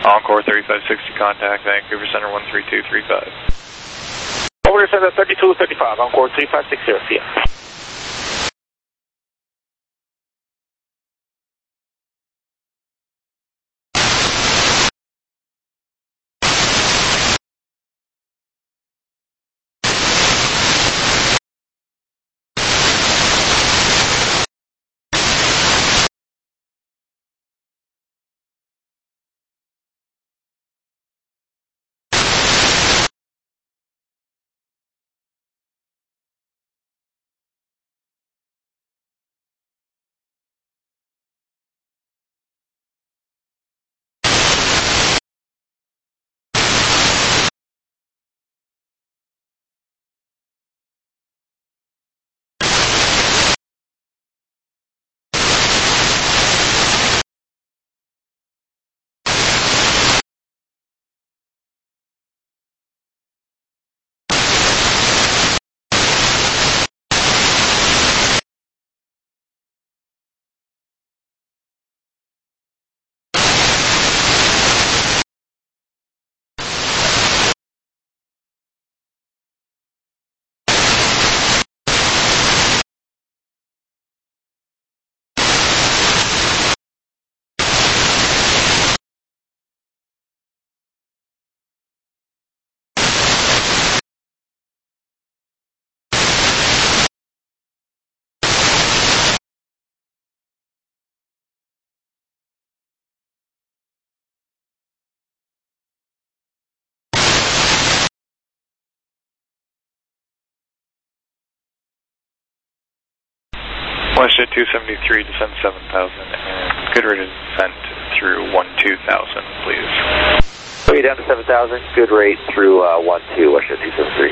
Encore thirty-five sixty contact, Vancouver Center one three two three five. Over Center thirty-two thirty-five, Encore three five six zero, see ya. WestJet two seventy-three, descend seven thousand, and good rate of descent through one two thousand, please. Okay, down to seven thousand, good rate through uh, one two, WestJet two seventy-three.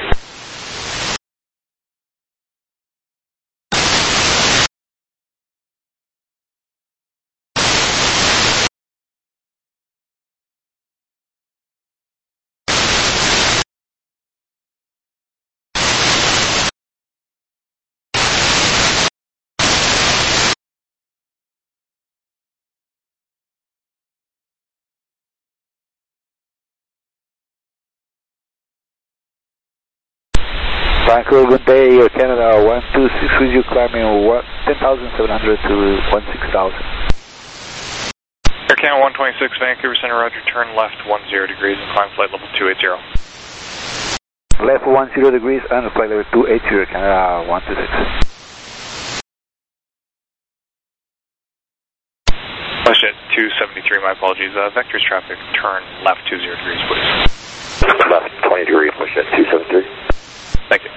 Vancouver, good day, Air Canada one two six with you climbing ten thousand seven hundred to sixteen thousand. Air Canada one twenty-six, Vancouver Center, roger, turn left one zero degrees and climb flight level two eighty. Left one zero degrees and flight level two eighty, Air Canada one two six. WestJet two seventy-three, my apologies, uh, vectors traffic, turn left two zero degrees, please. Left twenty degrees, WestJet two seventy-three. Thank you.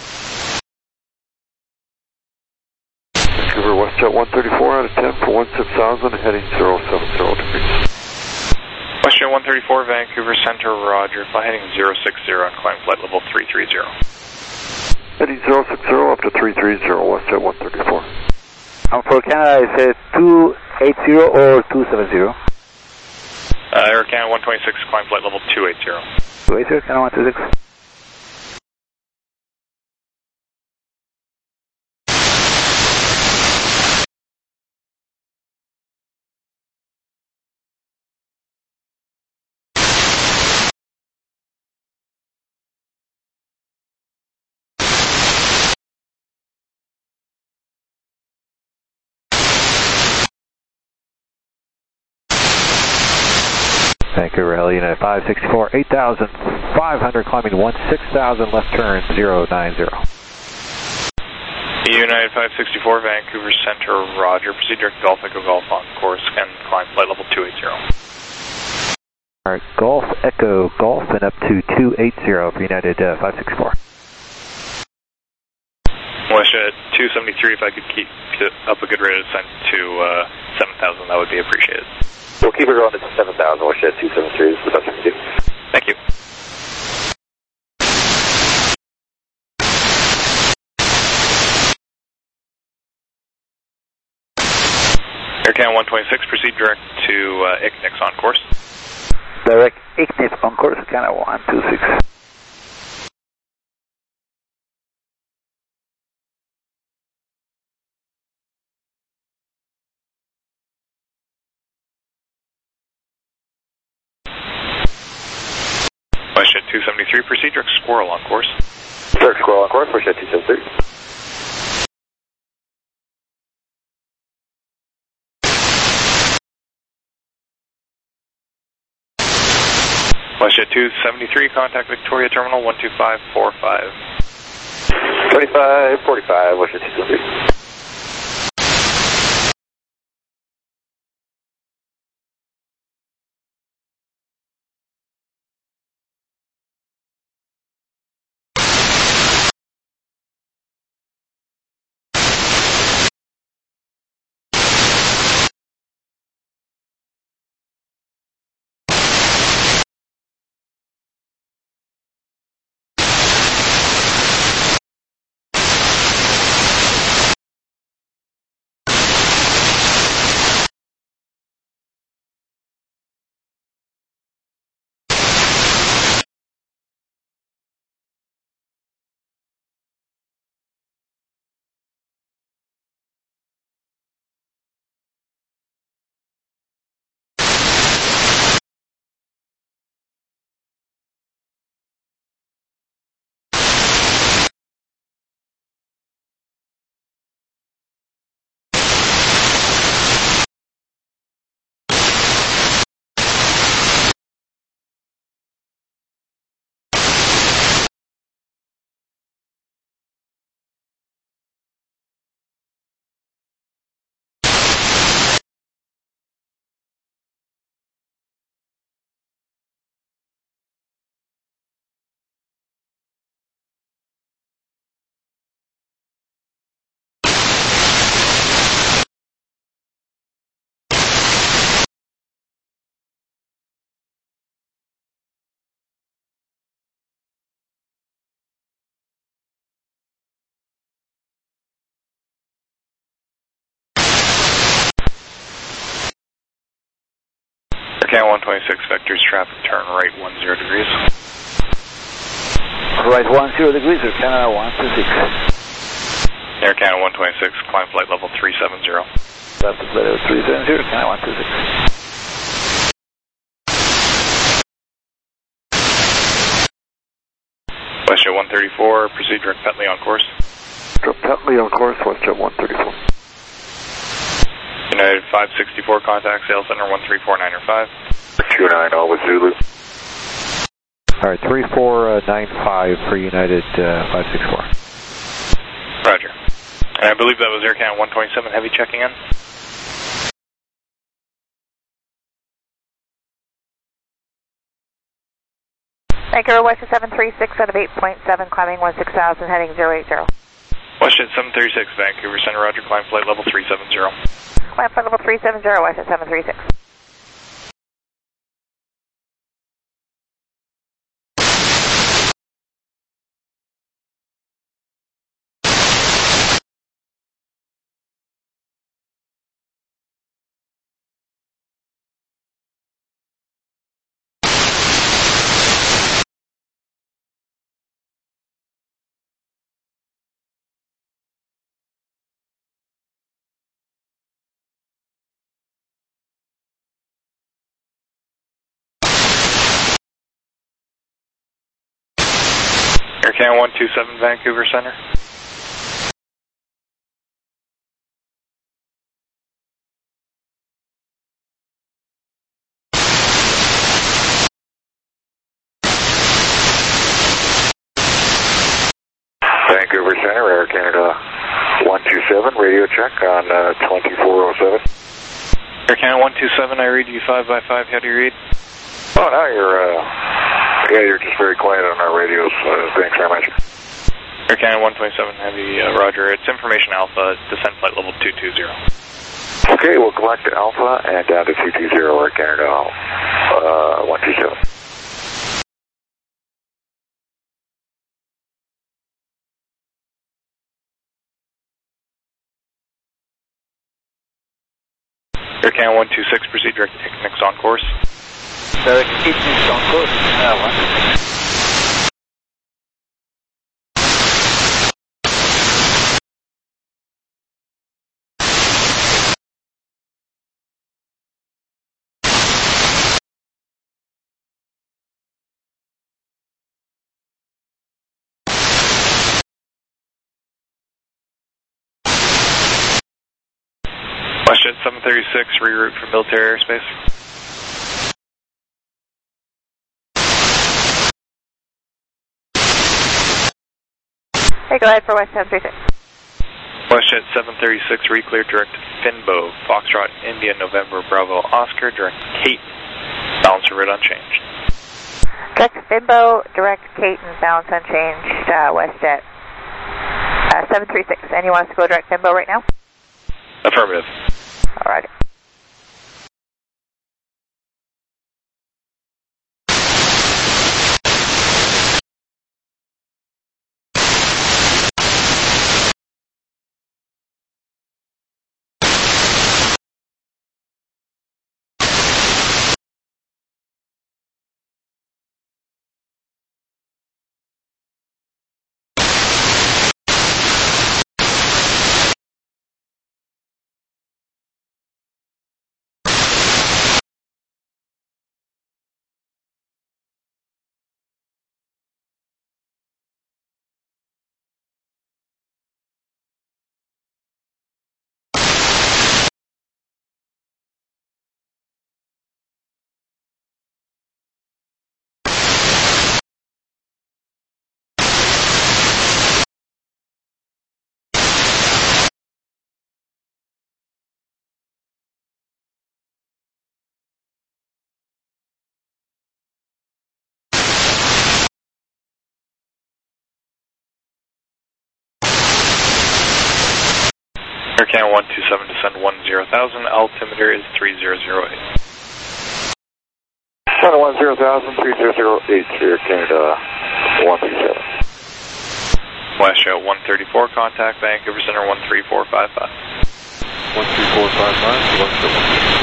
Vancouver WestJet one thirty-four out of ten for one six thousand, heading zero seven zero degrees. WestJet one thirty-four, Vancouver Center, roger, fly heading zero six zero and climb flight level three three zero. Heading zero six zero up to three three zero, WestJet one thirty-four. Um, for Canada, is it two eighty or two seventy? Uh, Air Canada one twenty-six, climb flight level two eighty. two eighty, Canada one two six. Vancouver, L United five sixty-four, eight thousand five hundred, climbing one six thousand, left turn zero nine zero. United five sixty-four, Vancouver Center, roger, proceed direct Golf Echo Golf on course and climb flight level two eighty. Alright, Golf Echo Golf and up to two eighty for United uh, five sixty-four. WestJet two seventy-three, if I could keep up a good rate of descent to uh, seven thousand, that would be appreciated. We'll keep it going to seven thousand, WestJet two seventy-three is the best we can do. Thank you. Air Canada one twenty-six, proceed direct to uh, I C N I C on course. Direct I C N I C on course, Canada one two six. WestJet two seventy-three, proceed direct Squirrel on course. Direct Squirrel on course, WestJet two seventy-three. WestJet two seventy-three, contact Victoria Terminal one two five four five. twenty-five forty-five, WestJet two seventy-three. Air one twenty-six, vectors traffic, turn right one zero degrees. Right one zero degrees, Air Canada one two six. Air Canada one twenty-six, climb flight level three seven zero. That's the flight level three seven zero, Canada one two six. WestJet one thirty-four, proceed direct Petley on course. Direct Petley on course, WestJet one thirty-four. United five sixty-four, contact Sales Center one three four nine five. two nine zero with Zulu. Alright, three four nine five for United uh, five sixty-four. Roger. And I believe that was Air Canada one twenty-seven, heavy checking in. Vancouver, WestJet seven three six out of eight point seven, climbing one six thousand, heading zero eight zero. WestJet seven thirty-six, Vancouver Center, roger, climb flight level three seven zero. Climb flight level three seven zero, WestJet seven three six. Air Canada one two seven, Vancouver Center. Vancouver Center, Air Canada one two seven, radio check on uh, twenty-four oh seven. Air Canada one two seven, I read you five by five, how do you read? Oh, now you're, uh, yeah, you're just very quiet on our radios. Uh, thanks very much. Air Canada one twenty-seven, heavy, uh, roger. It's information Alpha, descent flight level two two zero. Okay, we'll collect Alpha and down to two two zero, Air Canada uh, one two seven. Air Canada one two six, proceed direct Technics on course. Direct Technics on course, uh, one two six. WestJet seven thirty-six, reroute for military airspace. Hey, go ahead for West seven thirty-six. WestJet seven thirty-six, reclear direct Finbo, Foxtrot, India, November, Bravo, Oscar, direct Caton, balance of route unchanged. Direct Finbo, direct Caton, balance unchanged, uh, WestJet uh, seven three six. And you want us to go direct Finbo right now? Affirmative. All right. Air Canada one two seven, descend one zero thousand, altimeter is three zero zero eight. China one zero thousand, three zero zero eight, Air Canada one two seven. WestJet one thirty-four, contact Vancouver Center one three four five five. one three four five five, WestJet one thirty-four.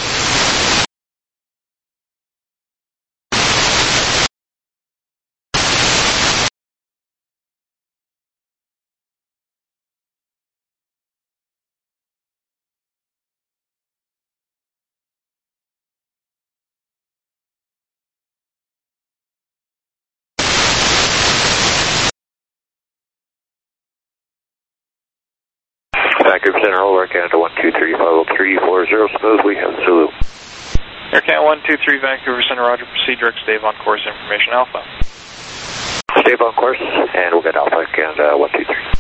Vancouver Center, hold Air Canada one two three, follow three four zero, smooth, we have Zulu. Air Canada one two three, Vancouver Center, roger, proceed direct stave on course, information Alpha. Stave on course, and we'll get Alpha Canada one two three.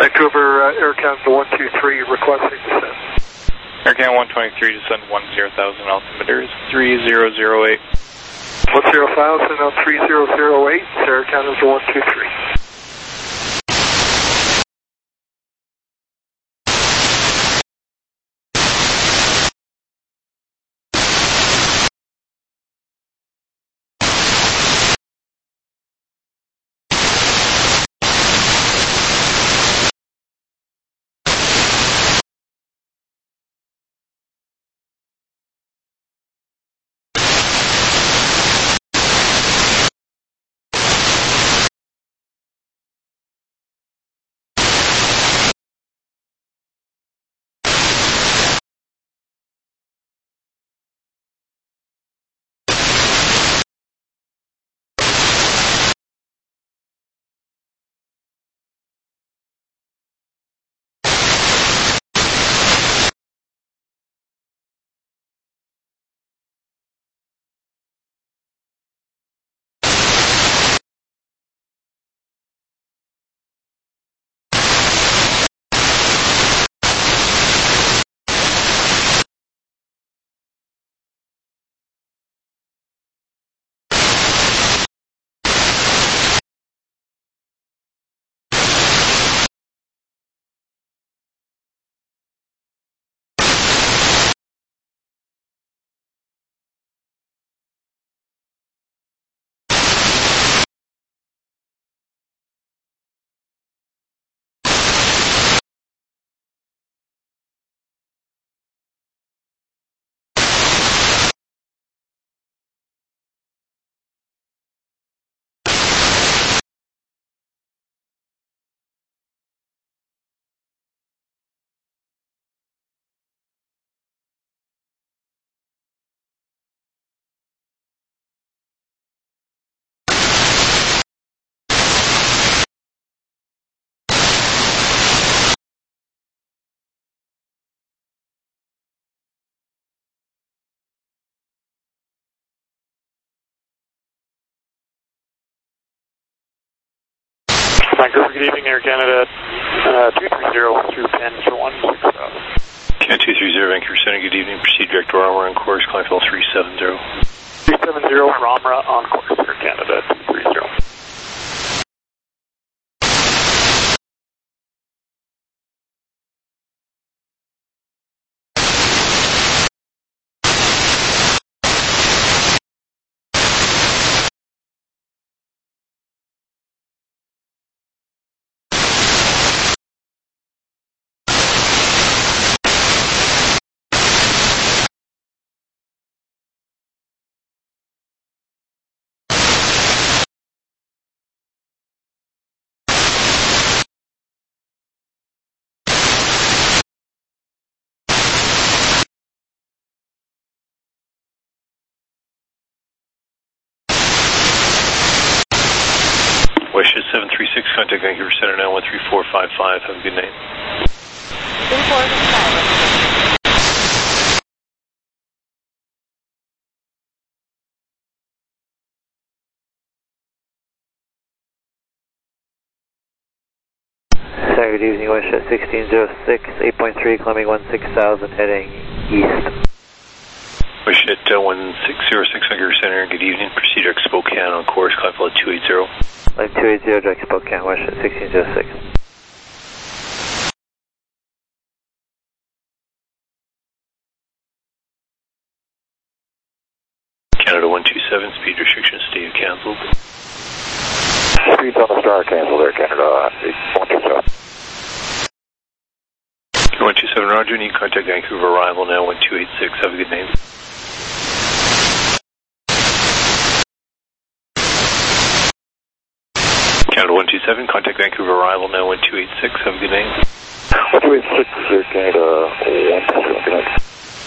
Vancouver, uh, Air Canada one two three, requesting descent. Air Canada one twenty-three, descend one zero thousand, altimeter is three zero zero eight. one zero thousand on three zero zero eight, Air Canada one two three. Vancouver, good evening, Air Canada, uh, two three zero through Penn for one six thousand. Canada two three zero, Vancouver Center, good evening, proceed direct to Ramra on course, climb level three seven zero. three seven zero, Ramra on course, Air Canada two three zero. Westjet seven three six, contact Vancouver Center now one three four five five, have a good night. three four five. Sorry, good evening, Westjet sixteen zero six, eight point three, climbing one six thousand, heading east. Westjet uh, one six zero six, Vancouver Center, good evening, proceed direct Spokane on course, climb level two eight zero. Line two eight zero, direct Spokane, Westjet sixteen zero six. Canada one two seven, speed restrictions stay cancelled. Speeds on the star canceled there, Canada one two seven. one two seven, Roger, need contact Vancouver arrival now one two eight six, have a good night. Canada one two seven, contact Vancouver arrival now one two eight six, have a good night. one two eight six, Canada one two seven, good night.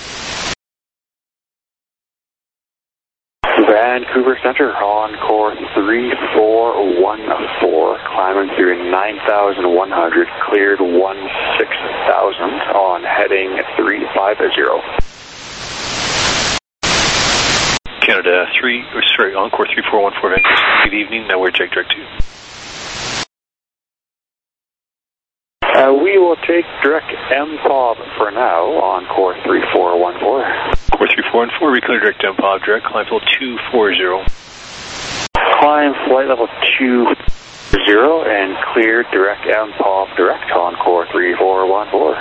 Vancouver Center on course three four one four, climbing through nine thousand one hundred, cleared one six thousand on heading three five zero. Canada three, or sorry, Encore three four one four, Vancouver, good evening, now we're check direct two. we will take direct M P O B for now on core three four one four. Core three four one four, reclear direct M P O B, direct climb level two four zero. Climb flight level two zero and clear direct M P O B direct on core three four one four.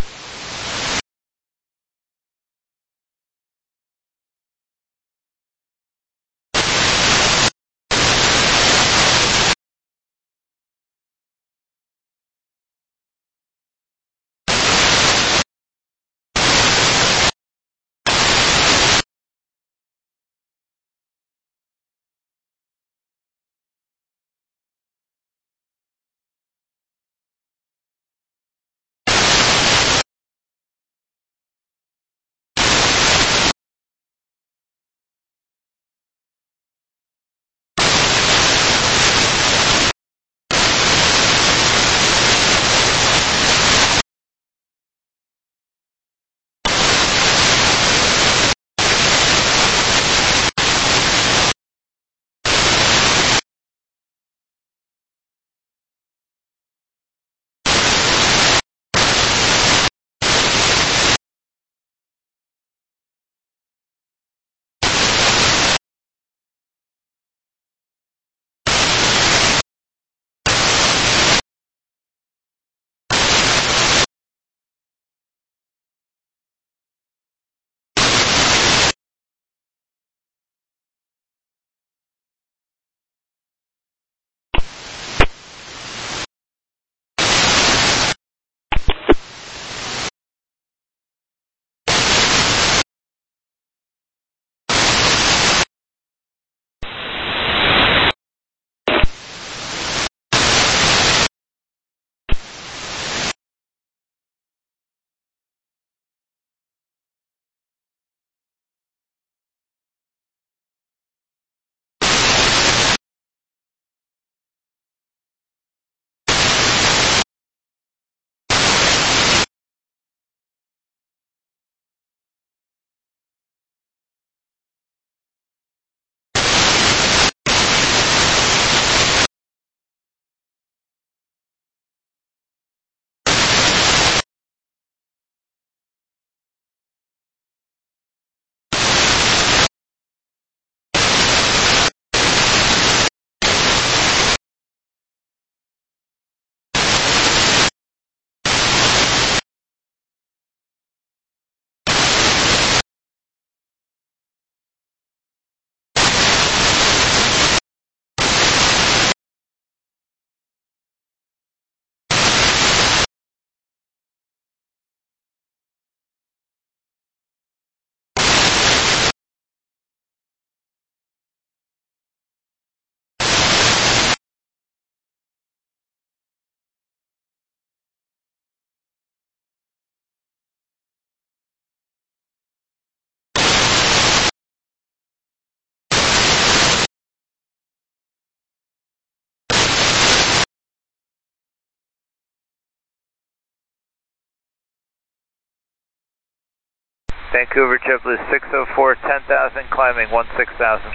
Vancouver, JetBlue six oh four, ten thousand, climbing one six thousand.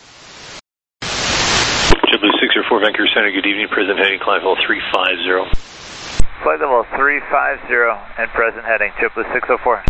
JetBlue six oh four, Vancouver Center, good evening, present heading, climb level three five zero. Flight level three five zero and present heading, JetBlue six oh four.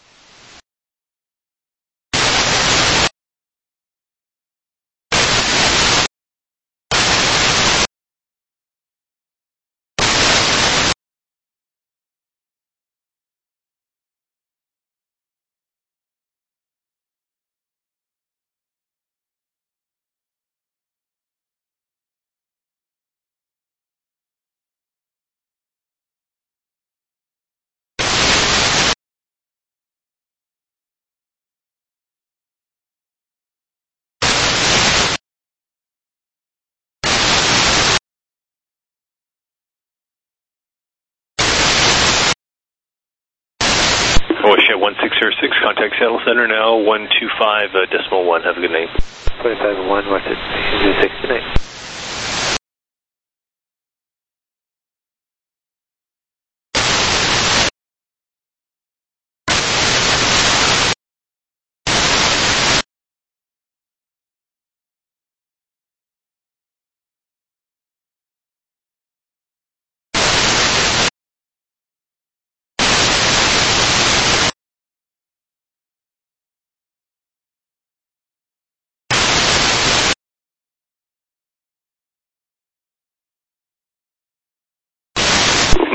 Oh shit, one six zero six, contact Seattle Center now, one two five uh, decimal one, have a good night. twenty-five one, what's it? six good night.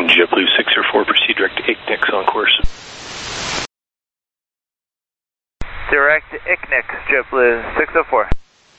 JetBlue six zero four, proceed direct to I C N I C on course. Direct to I C N I C, JetBlue six zero four.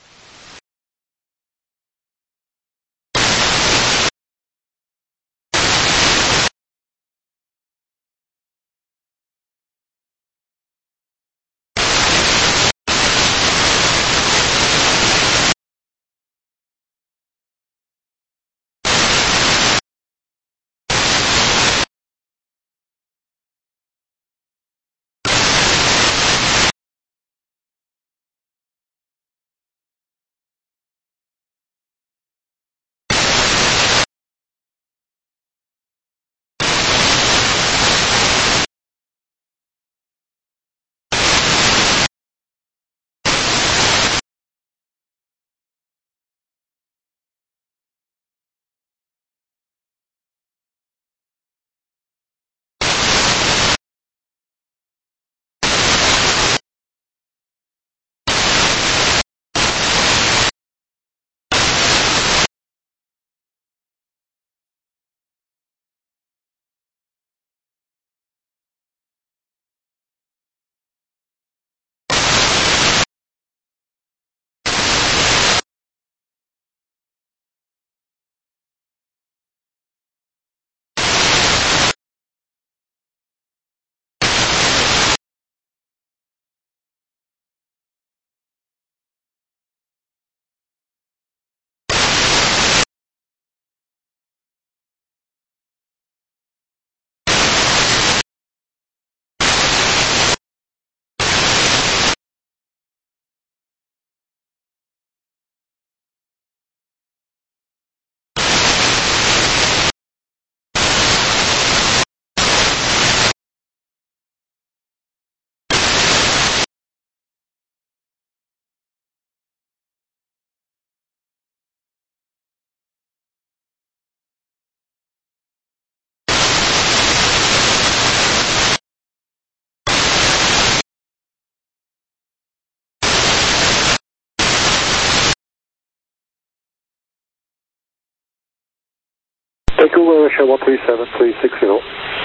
Vancouver, Russia one three seven, three six zero.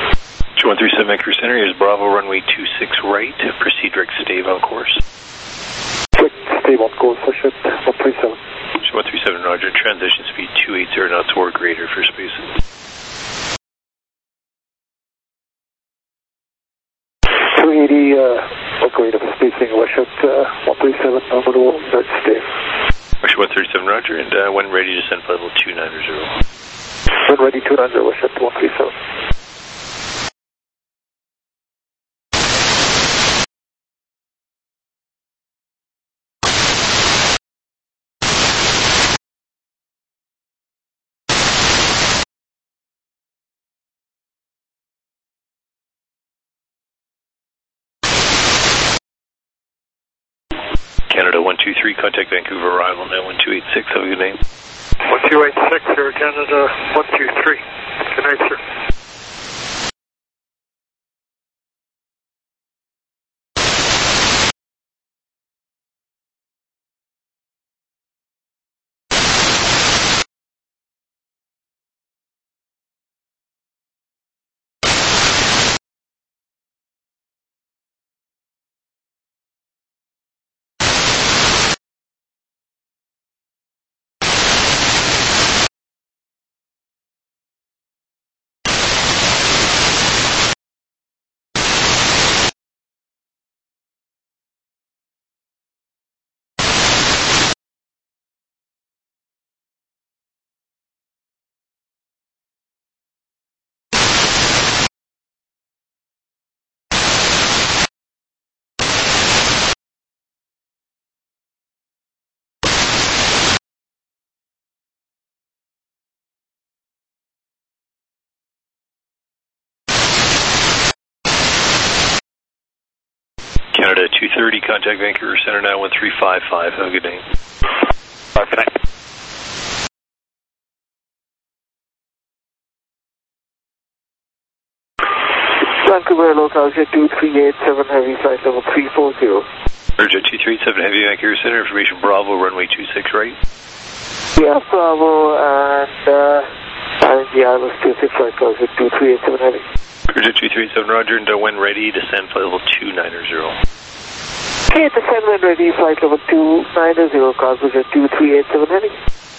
one three seven Vancouver Center, here's Bravo, runway two six right, proceed direct stave on course. Quick, stave on course, Russia one three seven. one three seven, roger, transition speed two eighty knots or greater for space. two eighty uh, or greater for spacing, Russia uh, one three seven, nominal, start stave. Russia one thirty-seven, roger, and uh, when ready, descend flight level two ninety. When ready, two ninety, Russia one three seven. Canada one two three, contact Vancouver, arrival nine one two eight six, have a good name. one two eight six, Air Canada one two three. Good night, sir. Canada two thirty, contact Vancouver Center nine one three five five, have a good day. Five, good night. Vancouver local jet two three eight seven, heavy flight level three four zero. Jet two three eight seven, heavy Vancouver Center, information Bravo, runway two six right. Yeah, Bravo, and uh, I N G I L S two six flight close at two three eight seven heavy. Cruiser two three eight seven, roger, and uh, when ready, descend flight level two nine zero. Okay, descend when ready, flight level two nine zero, Cosmos at two three eight seven heavy.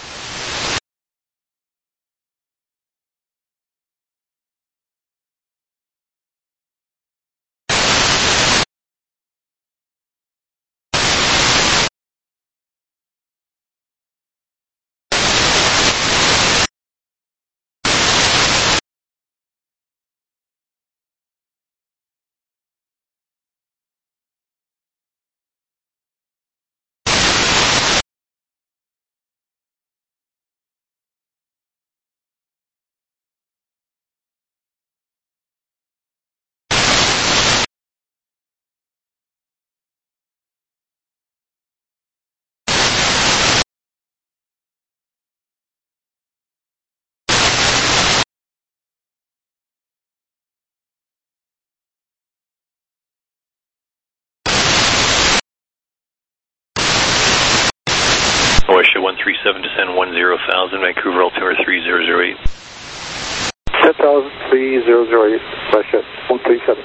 Oasia one three seven, descend one zero thousand, Vancouver altimeter three zero zero eight. ten thousand, three zero zero eight, Oasia one three seven.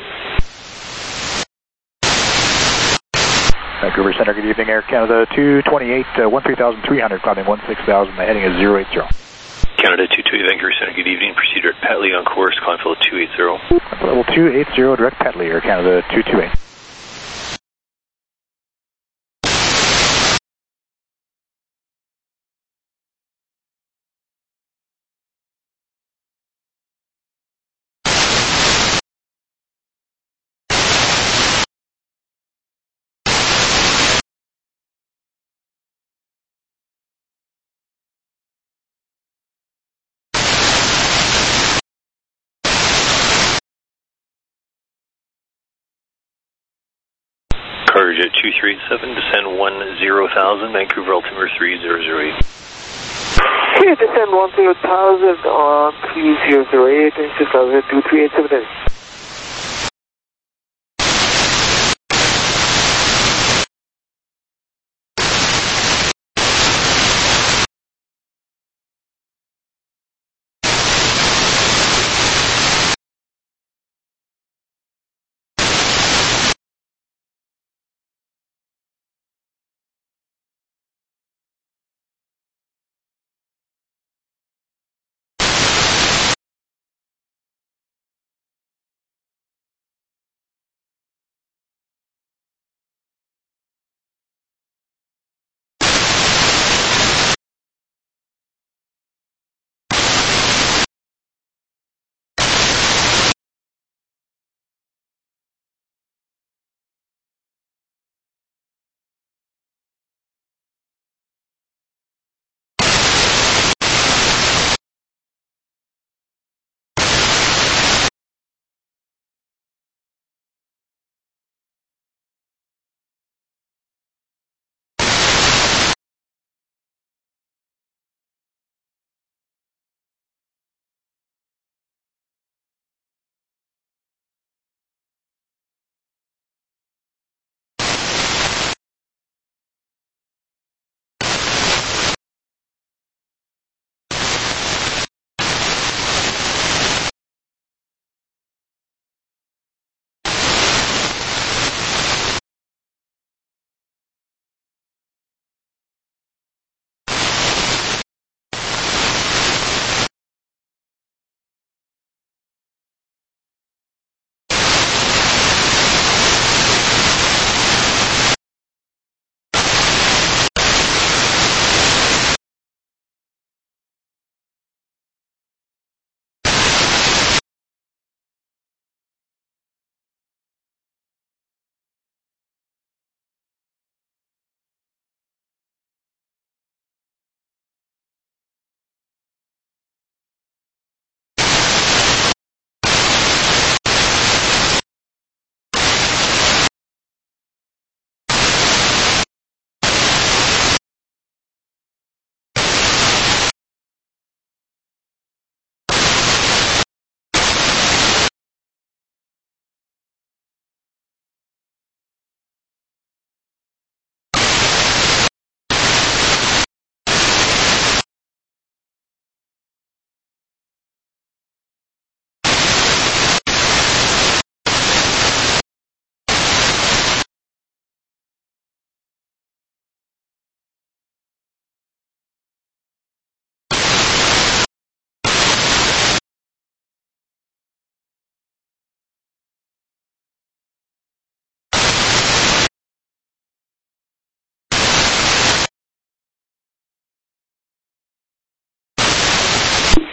Vancouver Center, good evening, Air Canada two twenty-eight, uh, one three thousand three hundred, climbing one six thousand, the heading is zero eight zero. Canada two two eight, Vancouver Center, good evening, proceed direct Petley on course, climb level two eight zero. Level two eight zero, direct Petley, Air Canada two two eight. Carter two three eight seven, descend one zero thousand, Vancouver altimeter three zero zero eight. Okay, descend one zero thousand on three zero zero eight, and two thousand two three eight seven.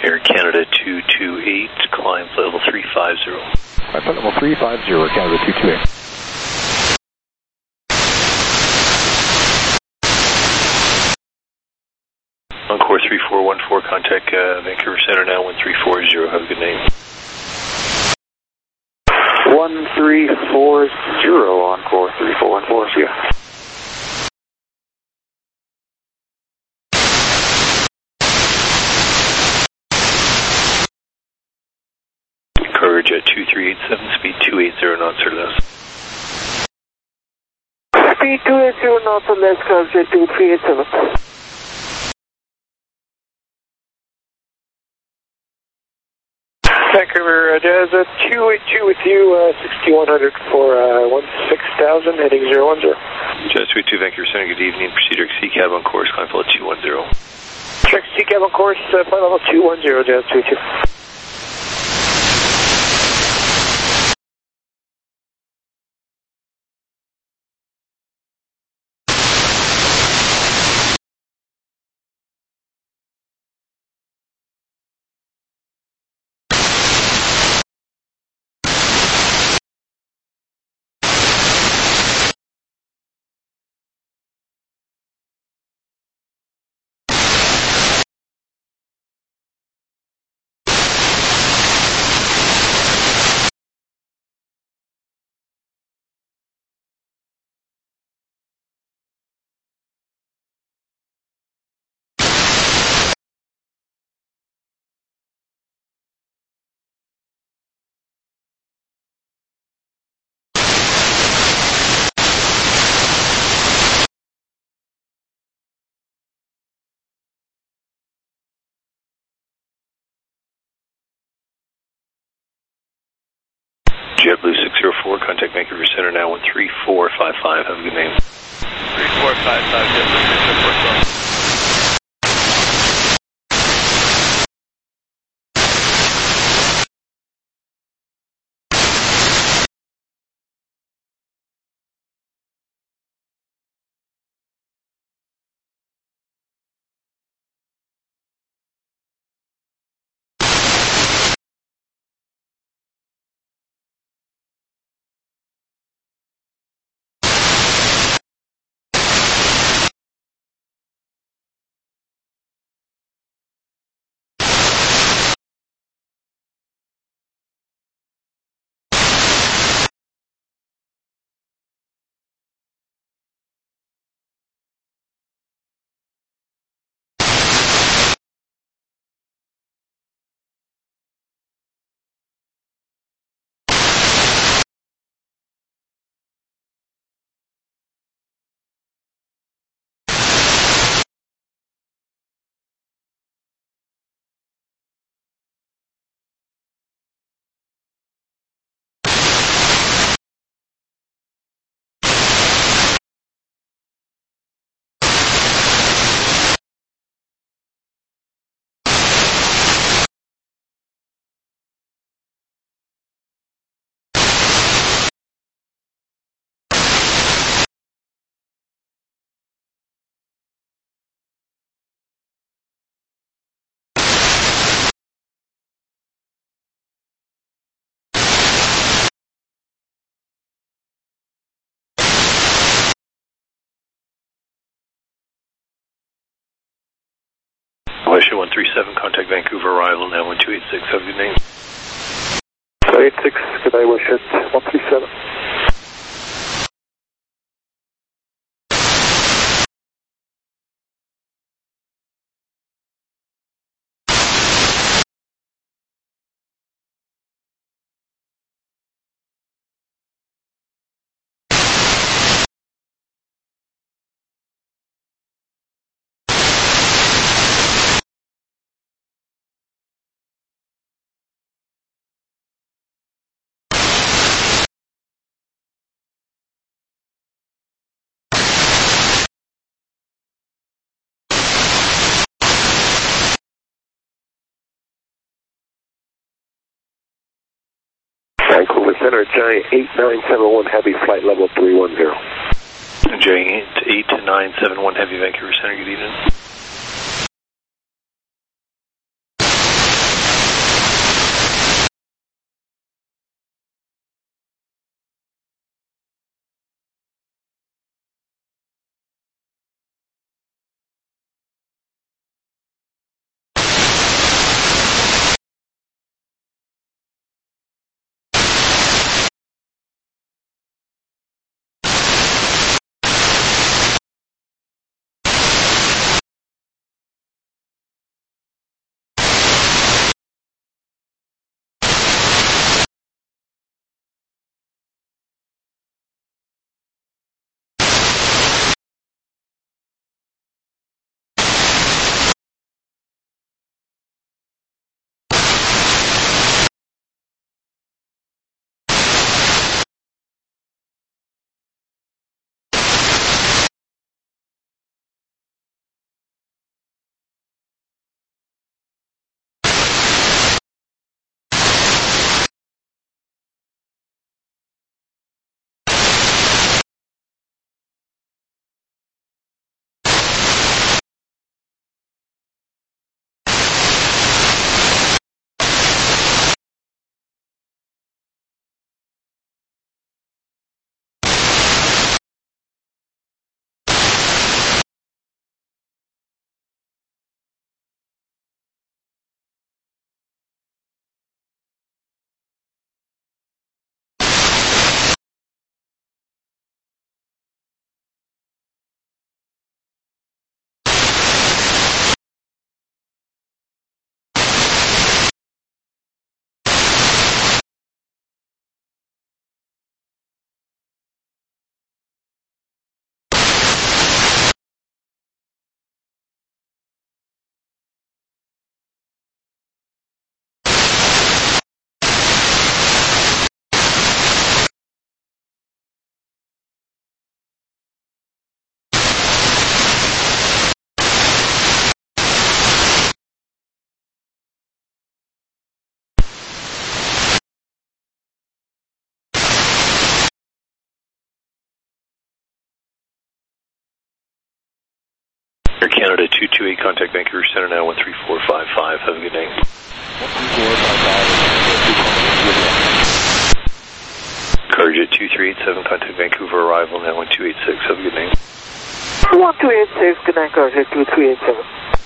Air Canada two two eight, climb flight level three five zero. Flight level three five zero, Canada two two eight. On course three four one four, contact uh, Vancouver Center now, one three four zero, have a good name. one three four zero on course three four one four, see ya. Courage at two three eight seven, speed two eighty knots or less. Speed two eighty knots or less, coverage at two three eight seven. Vancouver, uh, Jazz, uh, two eighty-two with you, uh, sixty-one hundred for uh, one six thousand, heading zero one zero. Jazz two eighty-two, Vancouver Center, good evening. Procedure C cab on course, climb flight two one zero. Check C cab on course, uh, flight level two one zero, Jazz two eighty-two. JetBlue six zero four, contact Vancouver Center now, one three four five five, have a good name. three four five five, JetBlue six zero four, go. Westshore one three seven, contact Vancouver arrival now, one two eight six, have a good name. two eight six, good day, Westshore one three seven. Vancouver Center, Giant eight nine seven one Heavy, flight level three one zero. Giant eight nine seven one Heavy, Vancouver Center, good evening. Air Canada two two eight, contact Vancouver Center now, one three four five five. Have a good day. Carjet two three eight seven, contact Vancouver arrival now, one two eight six. Have a good day. one two eight six, good night, Carjet two three eight seven.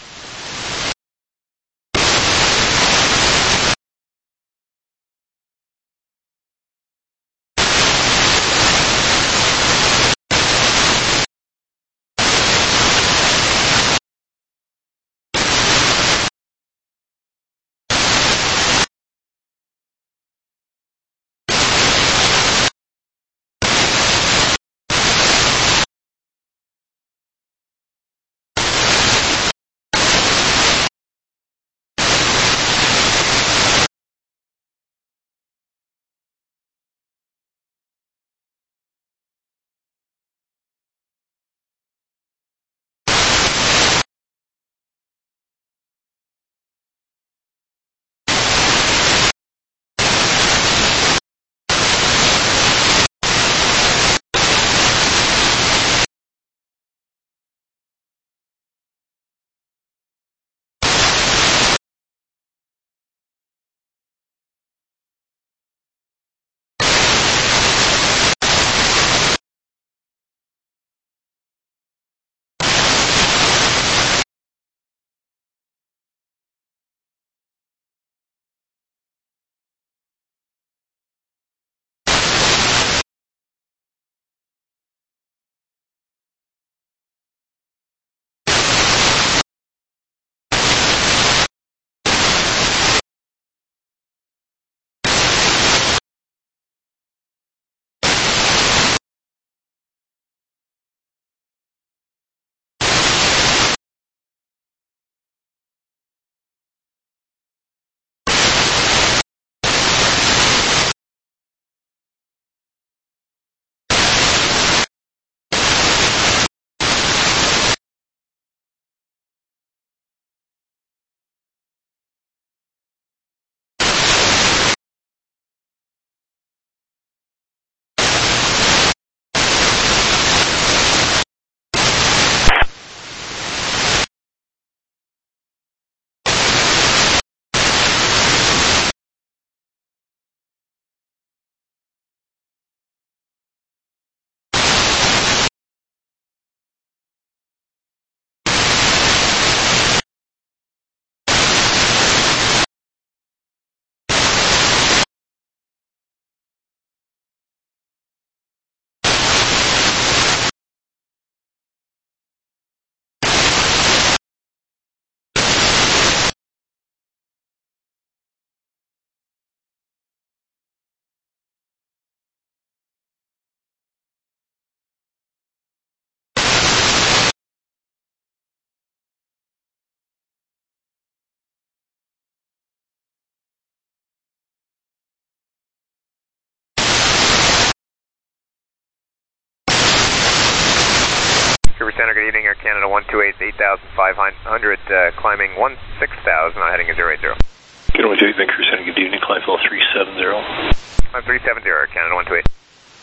Vancouver Center, good evening, Air Canada one two eight, eight thousand five hundred, uh, climbing one six thousand, on heading zero eight zero. Canada one two eight, Vancouver Center, good evening, climb level three seven zero. Climb three seven zero, Air Canada one two eight.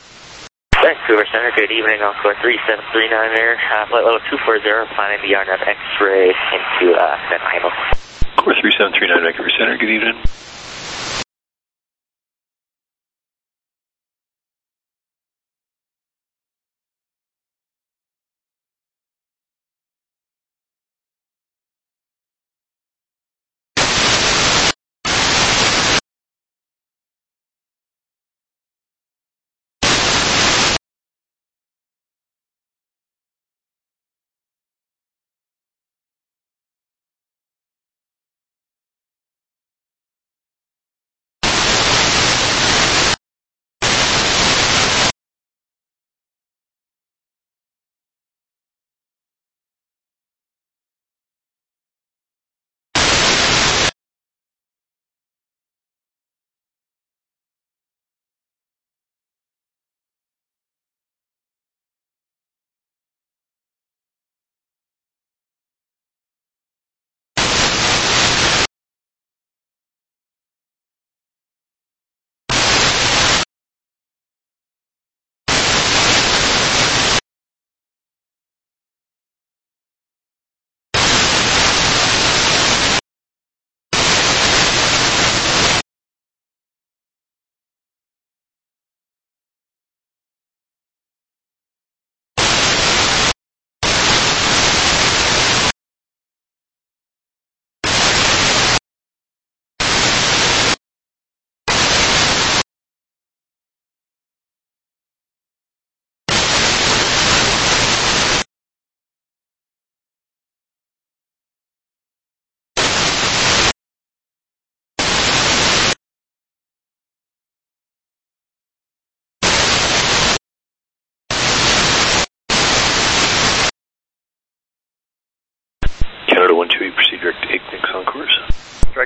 Vancouver Center, good evening, Encore three seven three nine there, uh, flight level two four zero, planning the R N F X-ray into uh, San Diego. Core three seven three nine, Vancouver Center, good evening.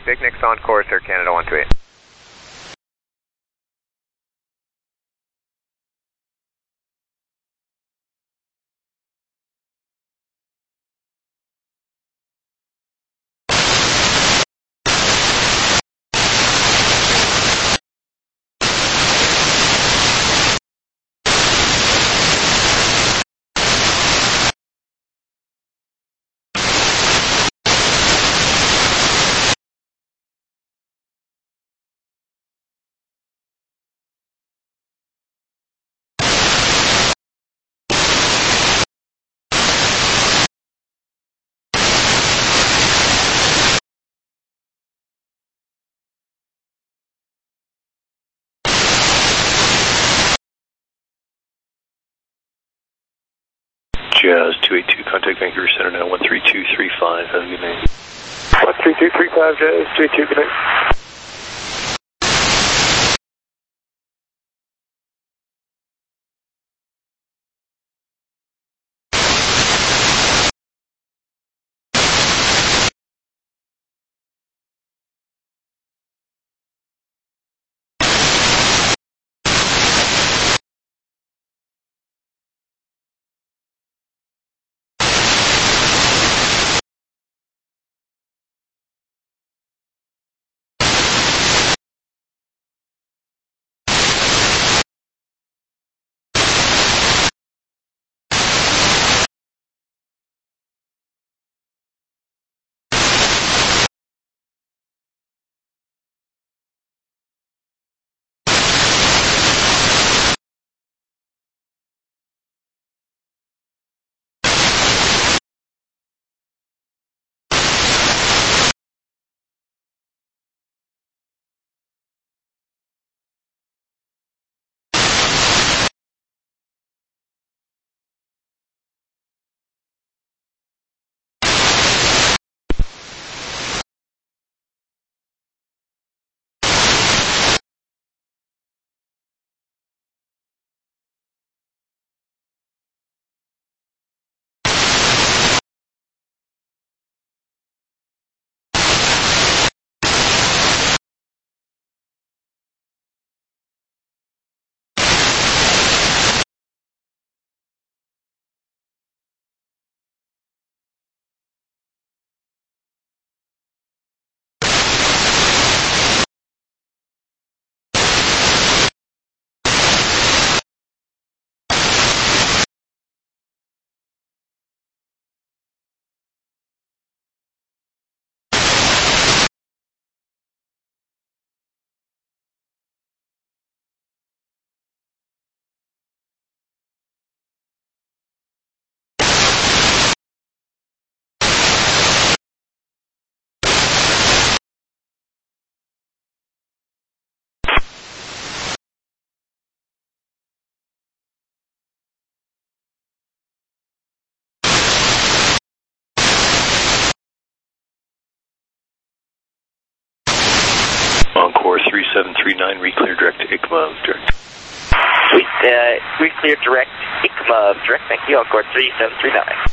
Picnic's on course, Air Canada one two eight. Jazz two eight two, contact Vancouver Center now, one three two three five, have a good night. one three two three five, Jazz two eight two, good night. On course three seven three nine, reclear direct to I C M A, direct. Sweet, uh, reclear direct, I C M A, direct, thank you, on course three seven three nine.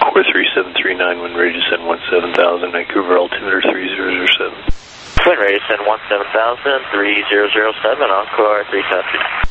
Encore three seven three nine, wind ready to send one seven thousand, Vancouver altimeter three zero zero seven. Wind ready to send one seven thousand, three zero zero seven, Encore three seven three nine.